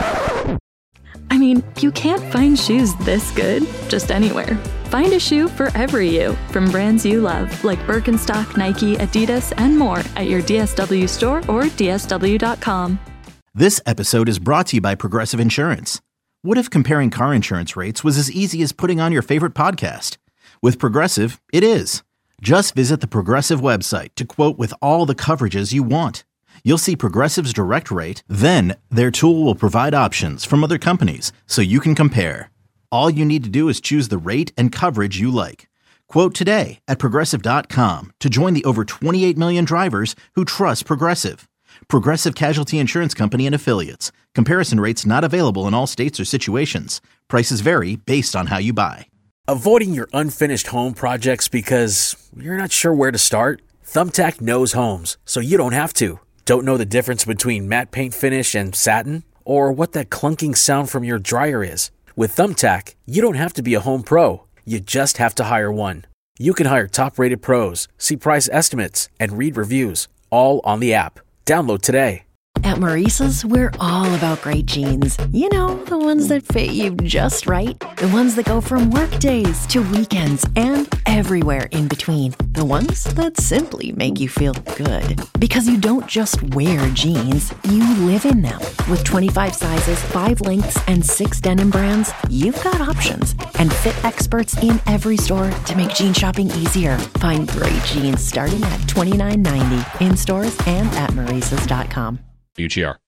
I mean, you can't find shoes this good just anywhere. Find a shoe for every you from brands you love, like Birkenstock, Nike, Adidas, and more at your D S W store or D S W dot com. This episode is brought to you by Progressive Insurance. What if comparing car insurance rates was as easy as putting on your favorite podcast? With Progressive, it is. Just visit the Progressive website to quote with all the coverages you want. You'll see Progressive's direct rate, then their tool will provide options from other companies so you can compare. All you need to do is choose the rate and coverage you like. Quote today at Progressive dot com to join the over twenty-eight million drivers who trust Progressive. Progressive Casualty Insurance Company and Affiliates. Comparison rates not available in all states or situations. Prices vary based on how you buy. Avoiding your unfinished home projects because you're not sure where to start? Thumbtack knows homes, so you don't have to. Don't know the difference between matte paint finish and satin? Or what that clunking sound from your dryer is? With Thumbtack, you don't have to be a home pro. You just have to hire one. You can hire top-rated pros, see price estimates, and read reviews, all on the app. Download today. At Maurice's, we're all about great jeans. You know, the ones that fit you just right. The ones that go from work days to weekends and everywhere in between. The ones that simply make you feel good. Because you don't just wear jeans, you live in them. With twenty-five sizes, five lengths, and six denim brands, you've got options. And fit experts in every store to make jean shopping easier. Find great jeans starting at twenty-nine ninety in stores and at maurices dot com. U G R.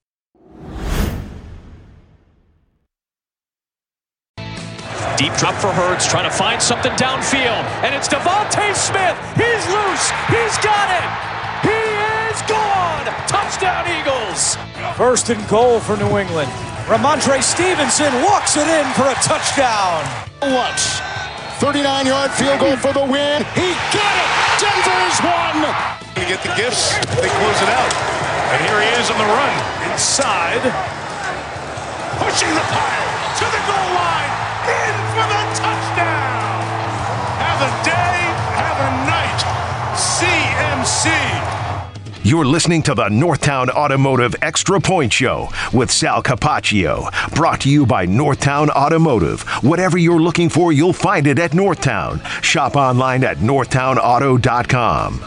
Deep drop for Hurts, trying to find something downfield. And it's Devontae Smith. He's loose. He's got it. He is gone. Touchdown, Eagles. First and goal for New England. Ramondre Stevenson walks it in for a touchdown. Lutz, thirty-nine-yard field goal for the win. He got it. Denver has won. You get the gifts, they close it out. And here he is on the run. Inside. Pushing the pile to the goal line. In for the touchdown. Have a day, have a night. C M C. You're listening to the Northtown Automotive Extra Point Show with Sal Capaccio. Brought to you by Northtown Automotive. Whatever you're looking for, you'll find it at Northtown. Shop online at northtown auto dot com.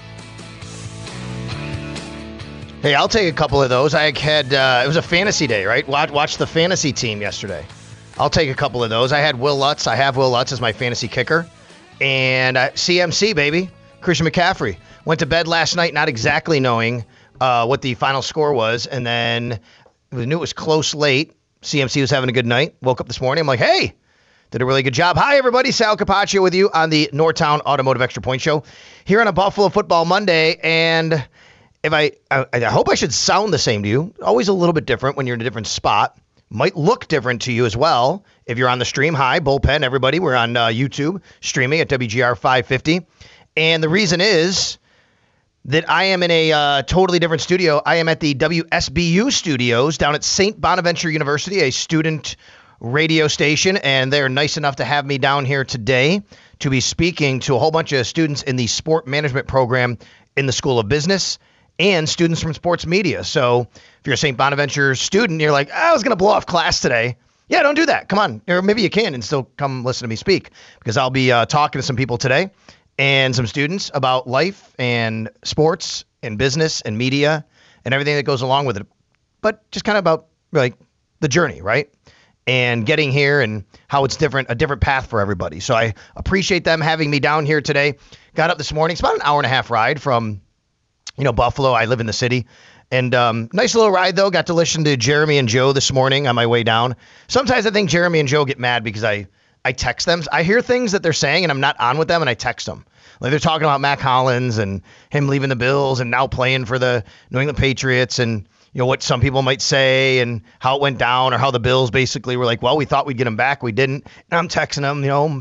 Hey, I'll take a couple of those. I had uh, it was a fantasy day, right? Watch, watch the fantasy team yesterday. I'll take a couple of those. I had Will Lutz. I have Will Lutz as my fantasy kicker, and uh, C M C baby, Christian McCaffrey. Went to bed last night not exactly knowing uh, what the final score was, and then we knew it was close late. C M C was having a good night. Woke up this morning. I'm like, hey, did a really good job. Hi everybody, Sal Capaccio with you on the Northtown Automotive Extra Point Show here on a Buffalo Football Monday, and. If I, I, I hope I should sound the same to you. Always a little bit different when you're in a different spot. Might look different to you as well. If you're on the stream, hi, Bullpen, everybody. We're on uh, YouTube streaming at W G R five fifty. And the reason is that I am in a uh, totally different studio. I am at the W S B U studios down at Saint Bonaventure University, a student radio station. And they're nice enough to have me down here today to be speaking to a whole bunch of students in the sport management program in the School of Business. And students from sports media. So if you're a Saint Bonaventure student, you're like, I was going to blow off class today. Yeah, don't do that. Come on. Or maybe you can and still come listen to me speak, because I'll be uh, talking to some people today and some students about life and sports and business and media and everything that goes along with it. But just kind of about like the journey, right? And getting here and how it's different, a different path for everybody. So I appreciate them having me down here today. Got up this morning. It's about an hour and a half ride from You know, Buffalo. I live in the city. And um, nice little ride, though. Got to listen to Jeremy and Joe this morning on my way down. Sometimes I think Jeremy and Joe get mad because I, I text them. I hear things that they're saying, and I'm not on with them, and I text them. Like they're talking about Mac Hollins and him leaving the Bills and now playing for the New England Patriots and, you know, what some people might say and how it went down, or how the Bills basically were like, well, we thought we'd get him back. We didn't. And I'm texting them, you know,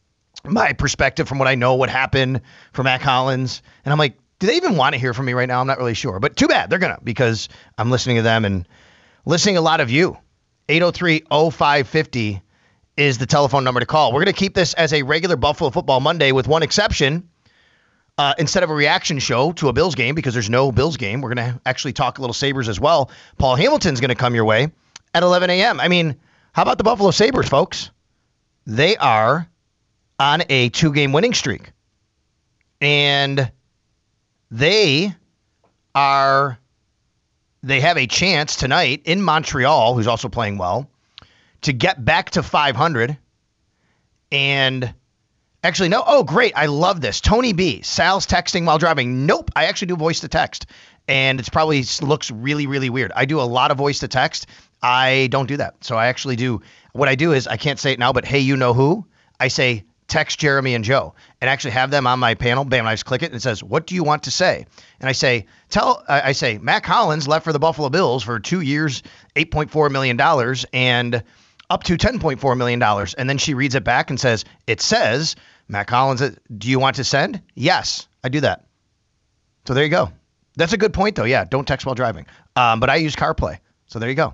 my perspective from what I know what happened for Mac Hollins. And I'm like, do they even want to hear from me right now? I'm not really sure. But too bad. They're going to, because I'm listening to them and listening to a lot of you. eight oh three oh five fifty is the telephone number to call. We're going to keep this as a regular Buffalo Football Monday with one exception. Uh, instead of a reaction show to a Bills game, because there's no Bills game, we're going to actually talk a little Sabres as well. Paul Hamilton's going to come your way at eleven a.m. I mean, how about the Buffalo Sabres, folks? They are on a two-game winning streak. And They are, they have a chance tonight in Montreal, who's also playing well, to get back to five hundred. And actually, no, oh, great. I love this. Tony B, Sal's texting while driving. Nope, I actually do voice to text. And it's probably looks really, really weird. I do a lot of voice to text. I don't do that. So I actually do, what I do is, I can't say it now, but hey, you know who? I say, text Jeremy and Joe, and actually have them on my panel. Bam, I just click it and it says, what do you want to say? And I say, tell, I say, Mac Hollins left for the Buffalo Bills for two years, eight point four million dollars and up to ten point four million dollars. And then she reads it back and says, it says, Mac Hollins, do you want to send? Yes, I do that. So there you go. That's a good point though. Yeah. Don't text while driving. Um, but I use CarPlay. So there you go.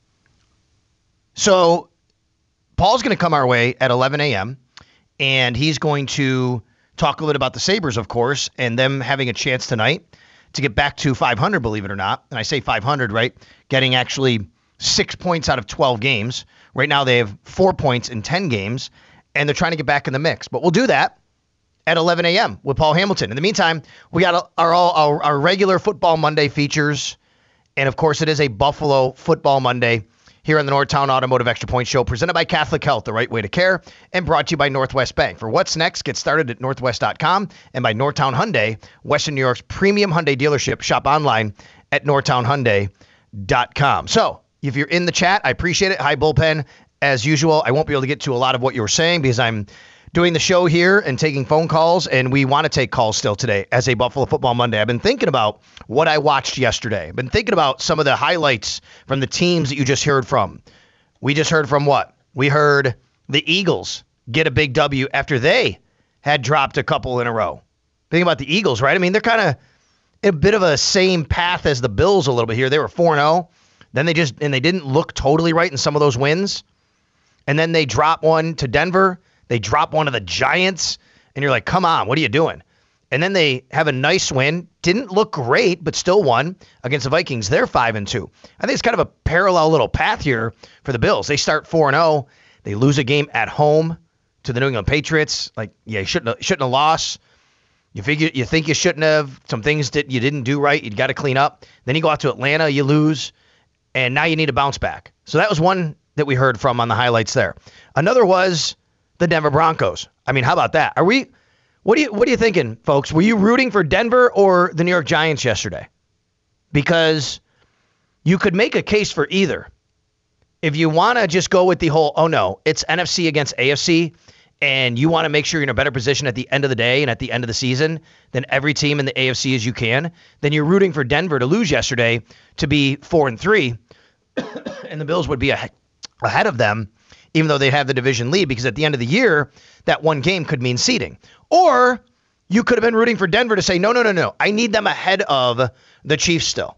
So Paul's going to come our way at eleven a.m. and he's going to talk a little bit about the Sabres, of course, and them having a chance tonight to get back to five hundred, believe it or not. And I say five hundred, right? Getting actually six points out of twelve games. Right now they have four points in ten games, and they're trying to get back in the mix. But we'll do that at eleven a.m. with Paul Hamilton. In the meantime, we got our, our, our, our regular Football Monday features. And, of course, it is a Buffalo Football Monday here on the Northtown Automotive Extra Point Show, presented by Catholic Health, the right way to care, and brought to you by Northwest Bank. For what's next, get started at northwest dot com and by Northtown Hyundai, Western New York's premium Hyundai dealership. Shop online at northtown hyundai dot com. So, if you're in the chat, I appreciate it. Hi, Bullpen. As usual, I won't be able to get to a lot of what you were saying because I'm doing the show here and taking phone calls, and we want to take calls still today as a Buffalo Football Monday. I've been thinking about what I watched yesterday. I've been thinking about some of the highlights from the teams that you just heard from. We just heard from what? We heard the Eagles get a big W after they had dropped a couple in a row. Think about the Eagles, right? I mean, they're kind of a bit of a same path as the Bills a little bit here. They were four and oh. Then they just, and they didn't look totally right in some of those wins. And then they drop one to Denver. They drop one of the Giants, and you're like, come on, what are you doing? And then they have a nice win. Didn't look great, but still won against the Vikings. They're five and two. I think it's kind of a parallel little path here for the Bills. They start four and oh. They lose a game at home to the New England Patriots. Like, yeah, you shouldn't have, shouldn't have lost. You figure you think you shouldn't have. Some things that you didn't do right. You got to clean up. Then you go out to Atlanta, you lose, and now you need to bounce back. So that was one that we heard from on the highlights there. Another was the Denver Broncos. I mean, how about that? Are we? What do you? What are you thinking, folks? Were you rooting for Denver or the New York Giants yesterday? Because you could make a case for either. If you want to just go with the whole, oh no, it's N F C against A F C, and you want to make sure you're in a better position at the end of the day and at the end of the season than every team in the A F C as you can, then you're rooting for Denver to lose yesterday to be four and three, and the Bills would be ahead ahead of them, even though they have the division lead, because at the end of the year, that one game could mean seeding. Or you could have been rooting for Denver to say, no, no, no, no, I need them ahead of the Chiefs still.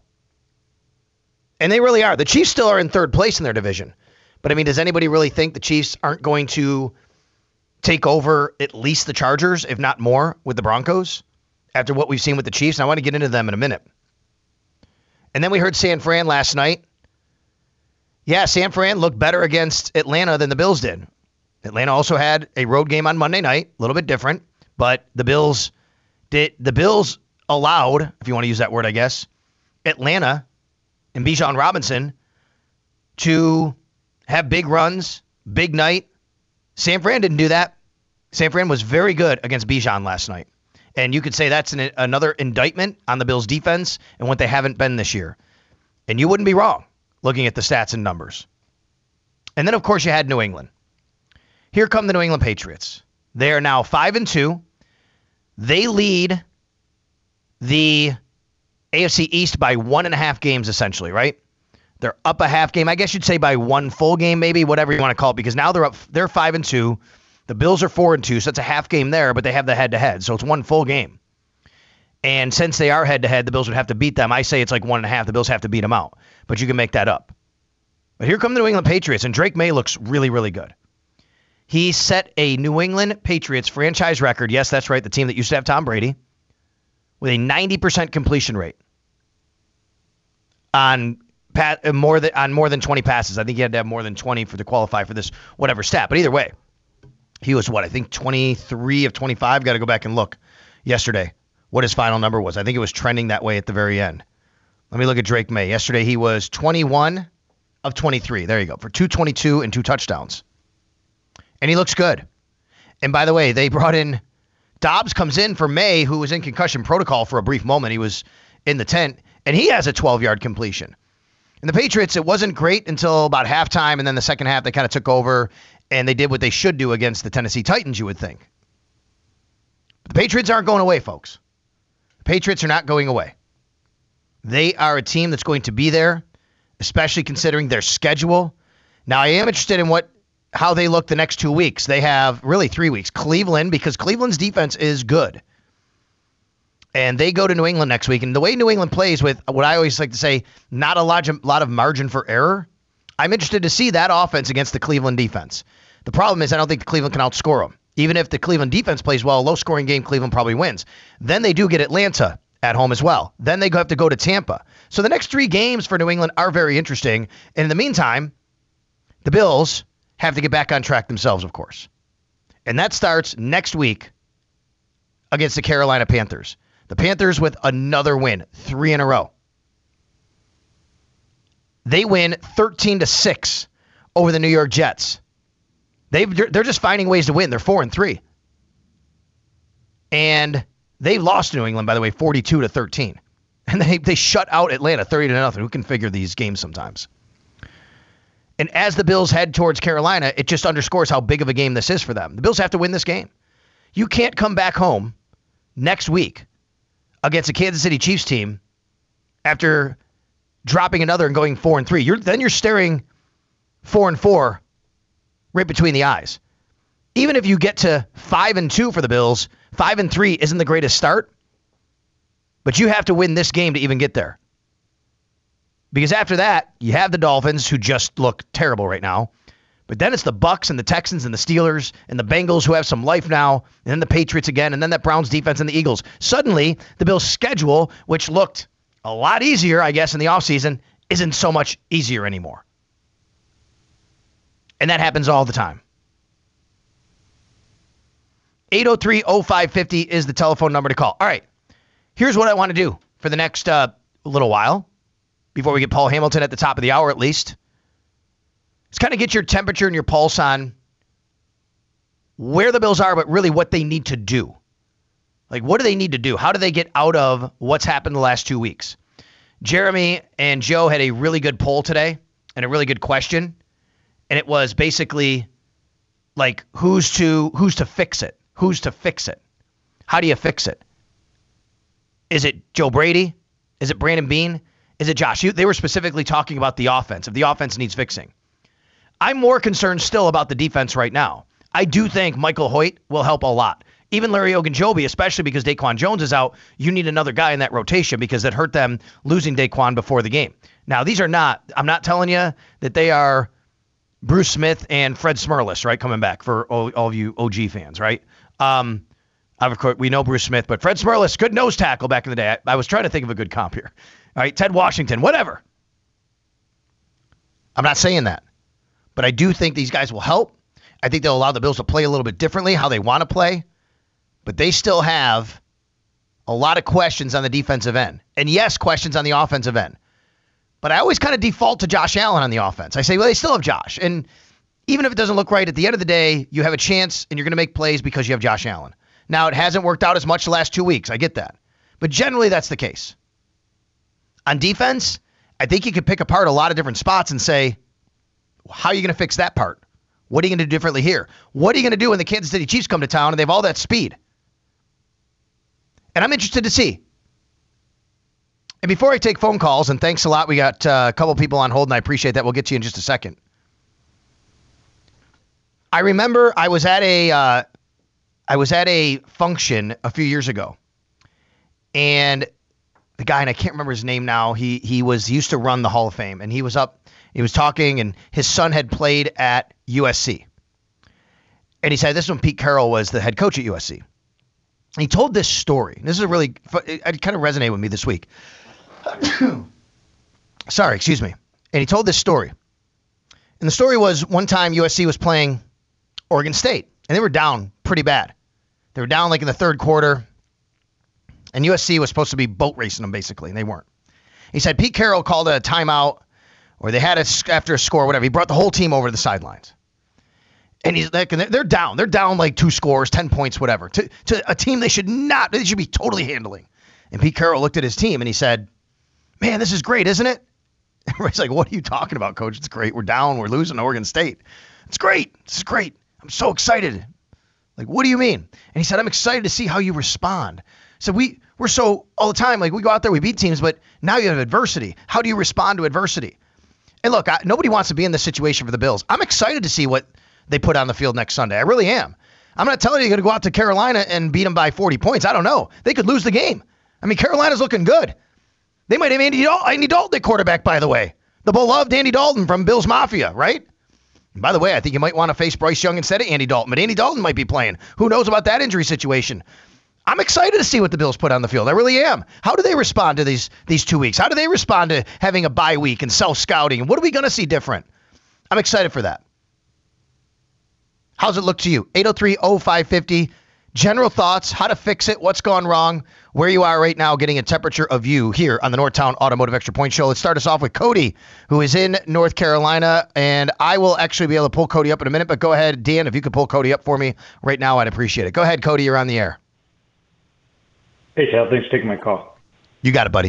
And they really are. The Chiefs still are in third place in their division. But, I mean, does anybody really think the Chiefs aren't going to take over at least the Chargers, if not more, with the Broncos after what we've seen with the Chiefs? And I want to get into them in a minute. And then we heard San Fran last night. Yeah, San Fran looked better against Atlanta than the Bills did. Atlanta also had a road game on Monday night, a little bit different, but the Bills did. The Bills allowed, if you want to use that word, I guess, Atlanta and Bijan Robinson to have big runs, big night. San Fran didn't do that. San Fran was very good against Bijan last night, and you could say that's an, another indictment on the Bills' defense and what they haven't been this year. And you wouldn't be wrong looking at the stats and numbers. And then, of course, you had New England. Here come the New England Patriots. They are now five and two. They lead the A F C East by one and a half games, essentially, right? They're up a half game. I guess you'd say by one full game, maybe, whatever you want to call it, because now they're up. They're five and two. The Bills are four and two, so it's a half game there, but they have the head-to-head, so it's one full game. And since they are head-to-head, the Bills would have to beat them. I say it's like one and a half. The Bills have to beat them out. But you can make that up. But here come the New England Patriots, and Drake May looks really, really good. He set a New England Patriots franchise record. Yes, that's right, the team that used to have Tom Brady, with a ninety percent completion rate on pat, more than on more than twenty passes. I think he had to have more than twenty for to qualify for this whatever stat. But either way, he was what, I think twenty-three of twenty-five. Got to go back and look yesterday what his final number was. I think it was trending that way at the very end. Let me look at Drake May. Yesterday he was twenty-one of twenty-three. There you go, for two twenty-two and two touchdowns. And he looks good. And by the way, they brought in Dobbs comes in for May, who was in concussion protocol for a brief moment. He was in the tent, and he has a twelve-yard completion. And the Patriots, it wasn't great until about halftime, and then the second half they kind of took over, and they did what they should do against the Tennessee Titans, you would think. But the Patriots aren't going away, folks. The Patriots are not going away. They are a team that's going to be there, especially considering their schedule. Now, I am interested in what how they look the next two weeks. They have really three weeks. Cleveland, because Cleveland's defense is good. And they go to New England next week. And the way New England plays with what I always like to say, not a lot, a lot of margin for error, I'm interested to see that offense against the Cleveland defense. The problem is I don't think Cleveland can outscore them. Even if the Cleveland defense plays well, a low-scoring game, Cleveland probably wins. Then they do get Atlanta at home as well. Then they have to go to Tampa. So the next three games for New England are very interesting. And in the meantime, the Bills have to get back on track themselves, of course. And that starts next week against the Carolina Panthers. The Panthers with another win, three in a row. They win thirteen to six over the New York Jets. They've, they're just finding ways to win. They're four and three. And they lost to New England, by the way, forty-two to thirteen. And they, they shut out Atlanta thirty to nothing. Who can figure these games sometimes? And as the Bills head towards Carolina, it just underscores how big of a game this is for them. The Bills have to win this game. You can't come back home next week against a Kansas City Chiefs team after dropping another and going four and three. You're, then you're staring four and four right between the eyes. Even if you get to five and two for the Bills, five and three isn't the greatest start, but you have to win this game to even get there. Because after that, you have the Dolphins, who just look terrible right now. But then it's the Bucs and the Texans and the Steelers and the Bengals, who have some life now, and then the Patriots again, and then that Browns defense and the Eagles. Suddenly, the Bills' schedule, which looked a lot easier, I guess, in the offseason, isn't so much easier anymore. And that happens all the time. eight oh three oh five five oh is the telephone number to call. All right, here's what I want to do for the next uh, little while, before we get Paul Hamilton at the top of the hour at least. It's kind of get your temperature and your pulse on where the Bills are, but really what they need to do. Like, what do they need to do? How do they get out of what's happened the last two weeks? Jeremy and Joe had a really good poll today and a really good question. And it was basically like, who's to who's to fix it? Who's to fix it? How do you fix it? Is it Joe Brady? Is it Brandon Beane? Is it Josh? They were specifically talking about the offense. If the offense needs fixing. I'm more concerned still about the defense right now. I do think Michael Hoyt will help a lot. Even Larry Ogunjobi, especially because Daquan Jones is out, you need another guy in that rotation because it hurt them losing Daquan before the game. Now, these are not, I'm not telling you that they are Bruce Smith and Fred Smerlas, right, coming back for all, all of you O G fans, right? Um, of course, we know Bruce Smith, but Fred Smerlas, good nose tackle back in the day. I, I was trying to think of a good comp here. All right, Ted Washington, whatever. I'm not saying that. But I do think these guys will help. I think they'll allow the Bills to play a little bit differently, how they want to play. But they still have a lot of questions on the defensive end. And yes, questions on the offensive end. But I always kind of default to Josh Allen on the offense. I say, well, they still have Josh. And even if it doesn't look right, at the end of the day, you have a chance and you're going to make plays because you have Josh Allen. Now, it hasn't worked out as much the last two weeks. I get that. But generally, that's the case. On defense, I think you could pick apart a lot of different spots and say, how are you going to fix that part? What are you going to do differently here? What are you going to do when the Kansas City Chiefs come to town and they have all that speed? And I'm interested to see. And before I take phone calls, and thanks a lot, we got uh, a couple people on hold, and I appreciate that. We'll get to you in just a second. I remember I was at a uh, I was at a function a few years ago, and the guy, and I can't remember his name now, he he was he used to run the Hall of Fame, and he was up. He was talking, and his son had played at U S C. And he said, this is when Pete Carroll was the head coach at U S C. And he told this story. This is a really, it kind of resonated with me this week. Sorry, excuse me. And he told this story. And the story was one time U S C was playing Oregon State, and they were down pretty bad. They were down like in the third quarter, and U S C was supposed to be boat racing them, basically, and they weren't. He said Pete Carroll called a timeout, or they had it after a score, whatever. He brought the whole team over to the sidelines. And he's like, and they're down. They're down like two scores, ten points, whatever, to, to a team they should not, they should be totally handling. And Pete Carroll looked at his team and he said, man, this is great, isn't it? Everybody's like, what are you talking about, coach? It's great. We're down. We're losing to Oregon State. It's great. This is great. I'm so excited. Like, what do you mean? And he said, I'm excited to see how you respond. So we, we're so all the time, like we go out there, we beat teams, but now you have adversity. How do you respond to adversity? And look, I, nobody wants to be in this situation for the Bills. I'm excited to see what they put on the field next Sunday. I really am. I'm not telling you you're going to go out to Carolina and beat them by forty points. I don't know. They could lose the game. I mean, Carolina's looking good. They might have Andy, Dal- Andy Dalton at quarterback, by the way. The beloved Andy Dalton from Bills Mafia, right? And by the way, I think you might want to face Bryce Young instead of Andy Dalton, but Andy Dalton might be playing. Who knows about that injury situation? I'm excited to see what the Bills put on the field. I really am. How do they respond to these these two weeks? How do they respond to having a bye week and self-scouting? And what are we going to see different? I'm excited for that. How's it look to you? eight oh three oh five five oh. General thoughts, how to fix it, what's gone wrong, where you are right now, getting a temperature of you here on the Northtown Automotive Extra Point Show. Let's start us off with Cody, who is in North Carolina, and I will actually be able to pull Cody up in a minute, but go ahead, Dan, if you could pull Cody up for me right now, I'd appreciate it. Go ahead, Cody, you're on the air. Hey, Sal, thanks for taking my call. You got it, buddy.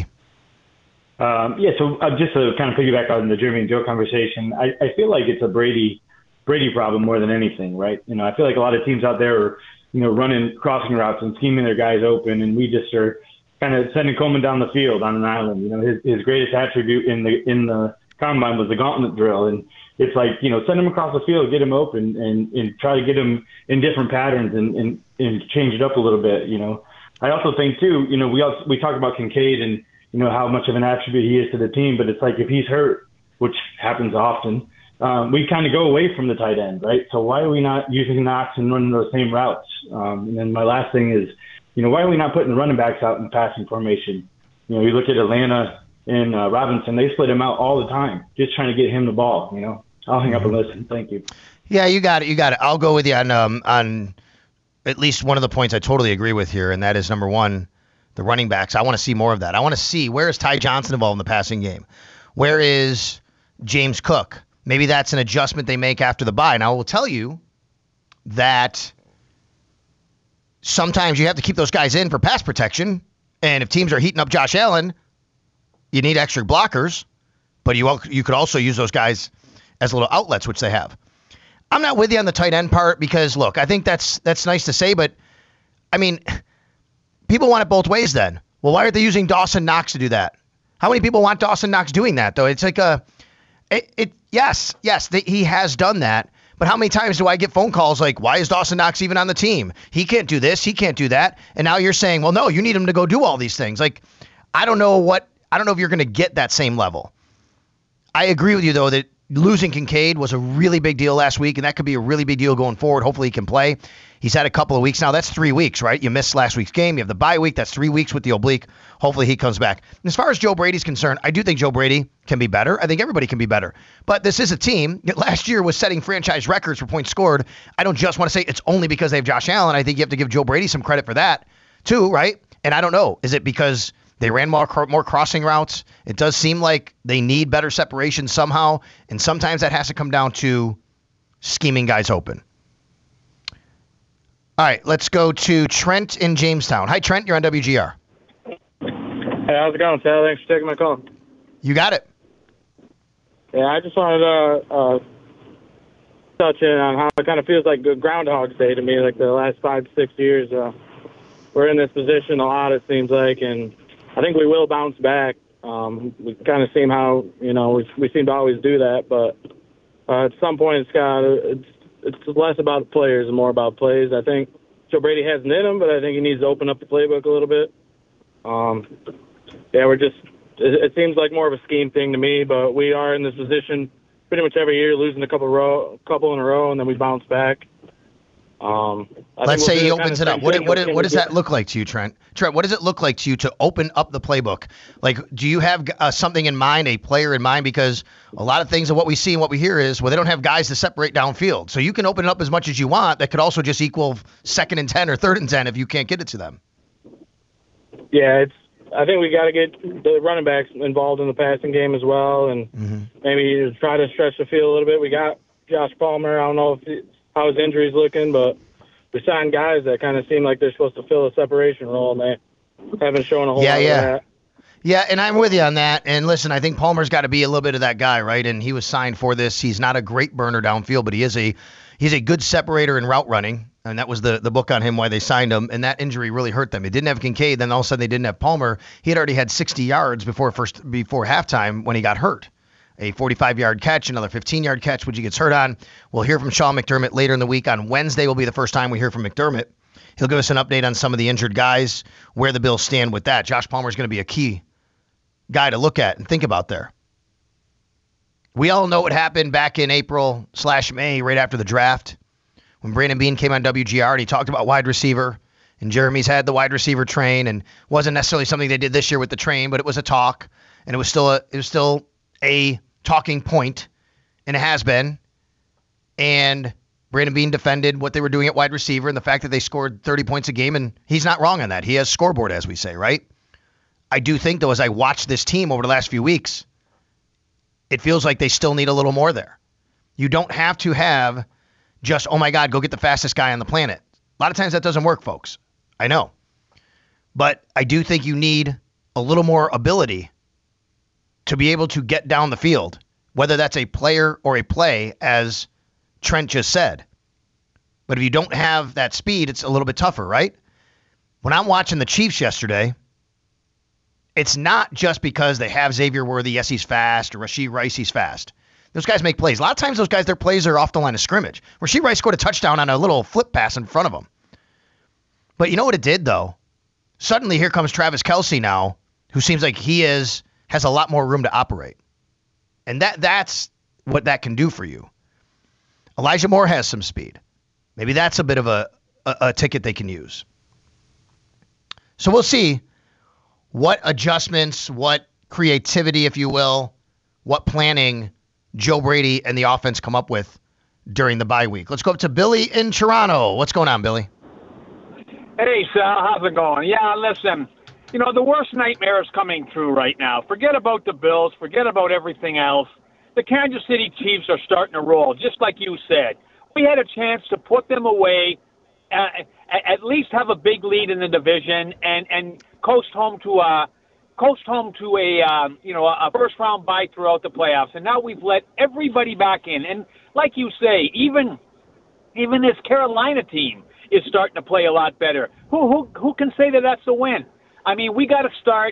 Um, yeah, so uh, just to kind of piggyback on the Jeremy and Joe conversation, I, I feel like it's a Brady Brady problem more than anything, right? You know, I feel like a lot of teams out there are, you know, running crossing routes and scheming their guys open, and we just are kind of sending Coleman down the field on an island. You know, his his greatest attribute in the in the combine was the gauntlet drill, and it's like, you know, send him across the field, get him open, and and try to get him in different patterns and and, and change it up a little bit. You know, I also think too, you know, we also we talk about Kincaid and, you know, how much of an attribute he is to the team, but it's like if he's hurt, which happens often, um, we kind of go away from the tight end, right? So why are we not using Knox and running those same routes? Um, and then my last thing is, you know, why are we not putting the running backs out in passing formation? You know, you look at Atlanta and uh, Robinson, they split him out all the time, just trying to get him the ball, you know. I'll hang up and listen. Thank you. Yeah, you got it. You got it. I'll go with you on um, on at least one of the points I totally agree with here, and that is, number one, the running backs. I want to see more of that. I want to see, where is Ty Johnson involved in the passing game? Where is James Cook? Maybe that's an adjustment they make after the bye. Now, I will tell you that sometimes you have to keep those guys in for pass protection, and if teams are heating up Josh Allen, you need extra blockers, but you you could also use those guys as little outlets, which they have. I'm not with you on the tight end part because, look, I think that's that's nice to say, but, I mean, people want it both ways then. Well, why aren't they using Dawson Knox to do that? How many people want Dawson Knox doing that, though? It's like a it, – it, yes, yes, they, he has done that, but how many times do I get phone calls like, why is Dawson Knox even on the team? He can't do this, he can't do that, and now you're saying, well, no, you need him to go do all these things. Like, I don't know what – I don't know if you're going to get that same level. I agree with you, though, that losing Kincaid was a really big deal last week, and that could be a really big deal going forward. Hopefully he can play. He's had a couple of weeks now. That's three weeks, right? You missed last week's game. You have the bye week. That's three weeks with the oblique. Hopefully he comes back. And as far as Joe Brady's concerned, I do think Joe Brady can be better. I think everybody can be better. But this is a team that last year was setting franchise records for points scored. I don't just want to say it's only because they have Josh Allen. I think you have to give Joe Brady some credit for that too, right? And I don't know. Is it because they ran more more crossing routes? It does seem like they need better separation somehow, and sometimes that has to come down to scheming guys open. All right, let's go to Trent in Jamestown. Hi, Trent. You're on W G R. Hey, how's it going, Sal? Thanks for taking my call. You got it. Yeah, I just wanted to uh, touch in on how it kind of feels like Groundhog's Day to me, like the last five, six years. Uh, we're in this position a lot, it seems like, and I think we will bounce back. Um, we kind of seem how, you know, we, we seem to always do that, but uh, at some point it's got it's it's less about players and more about plays. I think Joe Brady has it in him, but I think he needs to open up the playbook a little bit. Um, yeah, we're just it, it seems like more of a scheme thing to me, but we are in this position pretty much every year, losing a couple row, couple in a row, and then we bounce back. Um, Let's say he opens it up. What, what, what does that look like to you, Trent? Trent, what does it look like to you to open up the playbook? Like, do you have uh, something in mind, a player in mind? Because a lot of things of what we see and what we hear is, well, they don't have guys to separate downfield. So you can open it up as much as you want. That could also just equal second and ten or third and ten if you can't get it to them. Yeah, it's. I think we got to get the running backs involved in the passing game as well, and mm-hmm. maybe try to stretch the field a little bit. We got Josh Palmer. I don't know if he, how his injury's looking, but we signed guys that kind of seem like they're supposed to fill a separation role, and they haven't shown a whole yeah, lot yeah. of that. Yeah, and I'm with you on that. And listen, I think Palmer's got to be a little bit of that guy, right? And he was signed for this. He's not a great burner downfield, but he is a he's a good separator in route running. And that was the, the book on him, why they signed him. And that injury really hurt them. They didn't have Kincaid, then all of a sudden they didn't have Palmer. He had already had sixty yards before first before halftime when he got hurt. A forty-five-yard catch, another fifteen-yard catch, which he gets hurt on. We'll hear from Sean McDermott later in the week. On Wednesday will be the first time we hear from McDermott. He'll give us an update on some of the injured guys, where the Bills stand with that. Josh Palmer is going to be a key guy to look at and think about there. We all know what happened back in April slash May, right after the draft, when Brandon Beane came on W G R and he talked about wide receiver And Jeremy's had the wide receiver train, and wasn't necessarily something they did this year with the train, but it was a talk, and it was still a it was still a talking point, and it has been. And Brandon Beane defended what they were doing at wide receiver and the fact that they scored thirty points a game, and he's not wrong on that. He has scoreboard, as we say, right? I do think, though, as I watch this team over the last few weeks, it feels like they still need a little more there. You don't have to have just, oh, my God, go get the fastest guy on the planet. A lot of times that doesn't work, folks. I know. But I do think you need a little more ability to be able to get down the field, whether that's a player or a play, as Trent just said. But if you don't have that speed, it's a little bit tougher, right? When I'm watching the Chiefs yesterday, it's not just because they have Xavier Worthy, yes, he's fast, or Rashee Rice, he's fast. Those guys make plays. A lot of times those guys, their plays are off the line of scrimmage. Rashee Rice scored a touchdown on a little flip pass in front of him. But you know what it did, though? Suddenly here comes Travis Kelce now, who seems like he is has a lot more room to operate. And that that's what that can do for you. Elijah Moore has some speed. Maybe that's a bit of a, a, a ticket they can use. So we'll see what adjustments, what creativity, if you will, what planning Joe Brady and the offense come up with during the bye week. Let's go up to Billy in Toronto. What's going on, Billy? Hey, Sal, how's it going? Yeah, listen, you know, the worst nightmare is coming true right now. Forget about the Bills. Forget about everything else. The Kansas City Chiefs are starting to roll, just like you said. We had a chance to put them away, uh, at least have a big lead in the division, and, and coast home to a coast home to a um, you know a first round bye throughout the playoffs. And now we've let everybody back in. And like you say, even even this Carolina team is starting to play a lot better. Who who who can say that that's a win? I mean, we got to start.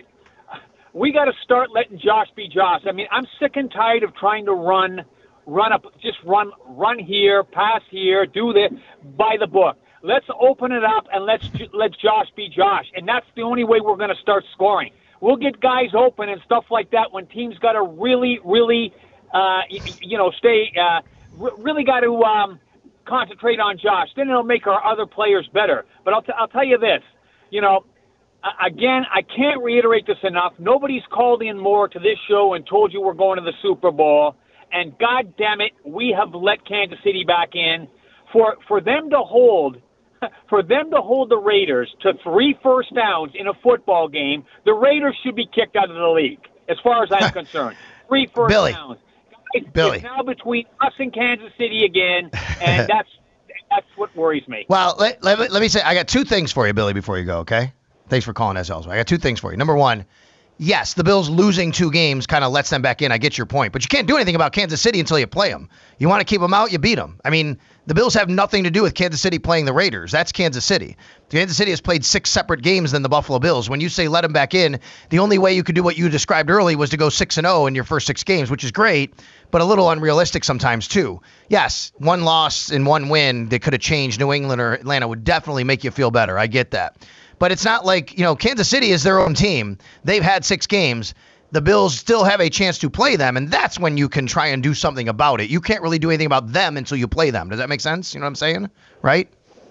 We got to start letting Josh be Josh. I mean, I'm sick and tired of trying to run, run up, just run, run here, pass here, do this by the book. Let's open it up and let's let Josh be Josh, and that's the only way we're going to start scoring. We'll get guys open and stuff like that when teams got to really, really, uh, you know, stay, uh, really got to um, concentrate on Josh. Then it'll make our other players better. But I'll, t- I'll tell you this, you know. Again, I can't reiterate this enough. Nobody's called in more to this show and told you we're going to the Super Bowl. And God damn it, we have let Kansas City back in. For for them to hold, for them to hold the Raiders to three first downs in a football game, the Raiders should be kicked out of the league, as far as I'm concerned. Three first Billy. downs. Guys, Billy. It's now between us and Kansas City again, and that's that's what worries me. Well, let, let, me, let me say, I got two things for you, Billy, before you go, okay? Thanks for calling us, Ellsworth. I got two things for you. Number one, yes, the Bills losing two games kind of lets them back in. I get your point. But you can't do anything about Kansas City until you play them. You want to keep them out, you beat them. I mean, the Bills have nothing to do with Kansas City playing the Raiders. That's Kansas City. Kansas City has played six separate games than the Buffalo Bills. When you say let them back in, the only way you could do what you described early was to go six and oh in your first six games, which is great, but a little unrealistic sometimes too. Yes, one loss and one win that could have changed New England or Atlanta would definitely make you feel better. I get that. But it's not like, you know, Kansas City is their own team. They've had six games. The Bills still have a chance to play them, and that's when you can try and do something about it. You can't really do anything about them until you play them. Does that make sense? You know what I'm saying? Right?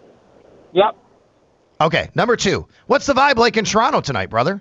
Yep. Okay, number two. What's the vibe like in Toronto tonight, brother?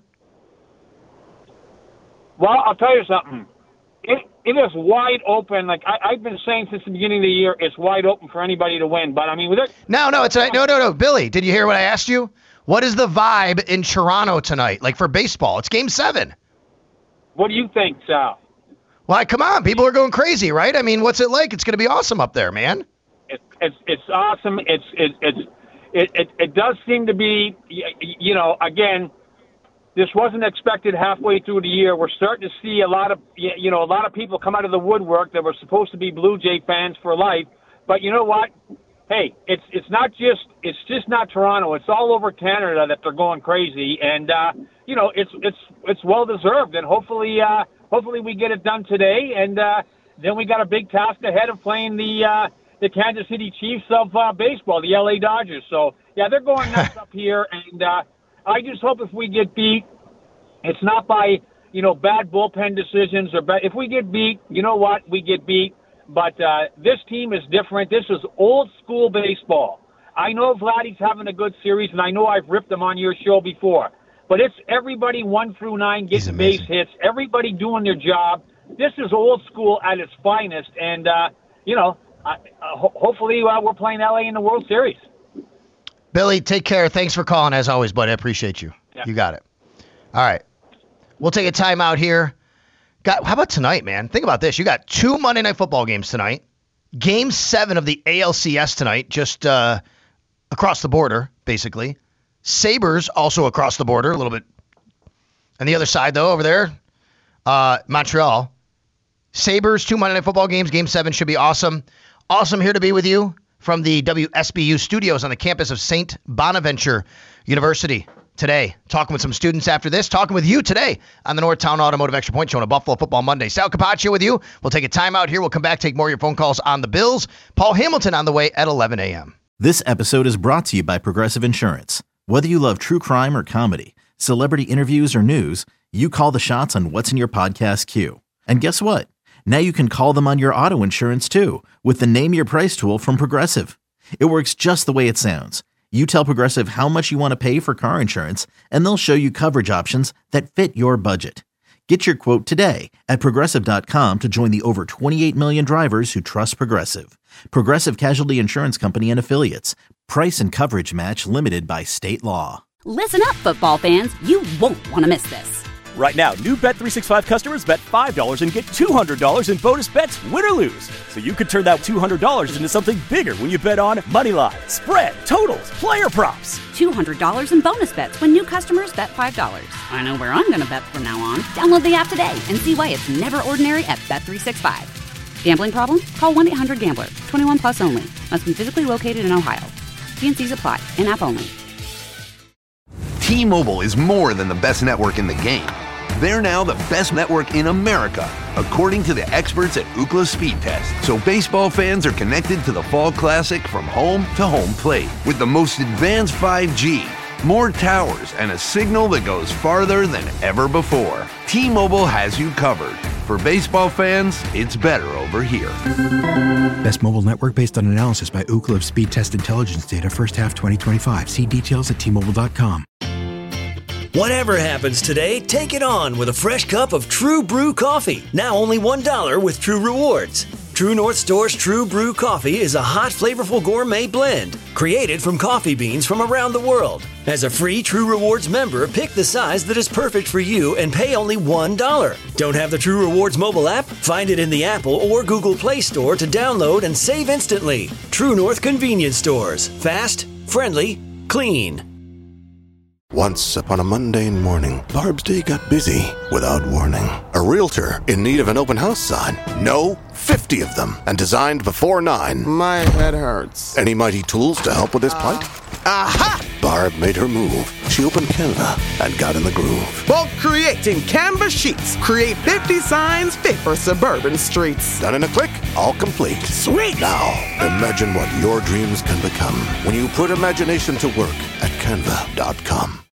Well, I'll tell you something. It it is wide open. Like I, I've been saying since the beginning of the year, it's wide open for anybody to win. But I mean, with it. No, no, it's a, no, no, no. Billy, did you hear what I asked you? What is the vibe in Toronto tonight? Like for baseball, it's Game Seven. What do you think, Sal? Well, come on, people are going crazy, right? I mean, what's it like? It's going to be awesome up there, man. It's it's it's awesome. It's it it's it it, it does seem to be, you know, again. This wasn't expected halfway through the year. We're starting to see a lot of, you know, a lot of people come out of the woodwork that were supposed to be Blue Jay fans for life. But you know what? Hey, it's it's not just it's just not Toronto. It's all over Canada that they're going crazy, and uh, you know it's it's it's well deserved. And hopefully, uh, hopefully we get it done today. And uh, then we got a big task ahead of playing the uh, the Kansas City Chiefs of uh, baseball, the L A Dodgers. So yeah, they're going nuts up here, and uh, I just hope if we get beat, it's not by, you know, bad bullpen decisions or bad. If we get beat, you know what? We get beat. But uh, this team is different. This is old school baseball. I know Vladdy's having a good series, and I know I've ripped him on your show before. But it's everybody one through nine getting base hits, everybody doing their job. This is old school at its finest, and, uh, you know, uh, ho- hopefully uh, we're playing L A in the World Series. Billy, take care. Thanks for calling, as always, bud. I appreciate you. Yeah. You got it. All right. We'll take a timeout here. Got, how about tonight, man? Think about this. You got two Monday Night Football games tonight. Game seven of the A L C S tonight, just uh, across the border, basically. Sabres also across the border, a little bit. On the other side, though, over there, uh, Montreal. Sabres, two Monday Night Football games. Game seven should be awesome. Awesome here to be with you from the W S B U studios on the campus of Saint Bonaventure University today. Talking with some students after this. Talking with you today on the Northtown Automotive Extra Point Show on a Buffalo Football Monday. Sal Capaccio with you. We'll take a timeout here. We'll come back, take more of your phone calls on the Bills. Paul Hamilton on the way at eleven a.m. This episode is brought to you by Progressive Insurance. Whether you love true crime or comedy, celebrity interviews or news, you call the shots on what's in your podcast queue. And guess what? Now you can call them on your auto insurance too with the Name Your Price tool from Progressive. It works just the way it sounds. You tell Progressive how much you want to pay for car insurance, and they'll show you coverage options that fit your budget. Get your quote today at Progressive dot com to join the over twenty-eight million drivers who trust Progressive. Progressive Casualty Insurance Company and Affiliates. Price and coverage match limited by state law. Listen up, football fans. You won't want to miss this. Right now, new Bet three sixty-five customers bet five dollars and get two hundred dollars in bonus bets, win or lose. So you could turn that two hundred dollars into something bigger when you bet on money line, spread, totals, player props. two hundred dollars in bonus bets when new customers bet five dollars. I know where I'm going to bet from now on. Download the app today and see why it's never ordinary at Bet three sixty-five. Gambling problem? Call one eight hundred gambler. twenty-one plus only. Must be physically located in Ohio. T and C's apply. In-app only. T-Mobile is more than the best network in the game. They're now the best network in America, according to the experts at Ookla Speed Test. So baseball fans are connected to the Fall Classic from home to home plate with the most advanced five G, more towers, and a signal that goes farther than ever before. T-Mobile has you covered. For baseball fans, it's better over here. Best mobile network based on analysis by Ookla of Speed Test Intelligence data first half twenty twenty-five. See details at T Mobile dot com. Whatever happens today, take it on with a fresh cup of True Brew coffee. Now only one dollar with True Rewards. True North Store's True Brew coffee is a hot, flavorful gourmet blend created from coffee beans from around the world. As a free True Rewards member, pick the size that is perfect for you and pay only one dollar. Don't have the True Rewards mobile app? Find it in the Apple or Google Play Store to download and save instantly. True North Convenience Stores. Fast, friendly, clean. Once upon a mundane morning, Barb's day got busy without warning. A realtor in need of an open house sign. No, fifty of them, and designed before nine. My head hurts. Any mighty tools to help with this plight? Aha! Barb made her move. She opened Canva and got in the groove. Bulk creating Canva sheets. Create fifty signs fit for suburban streets. Done in a click, all complete. Sweet! Now, imagine what your dreams can become when you put imagination to work at Canva dot com.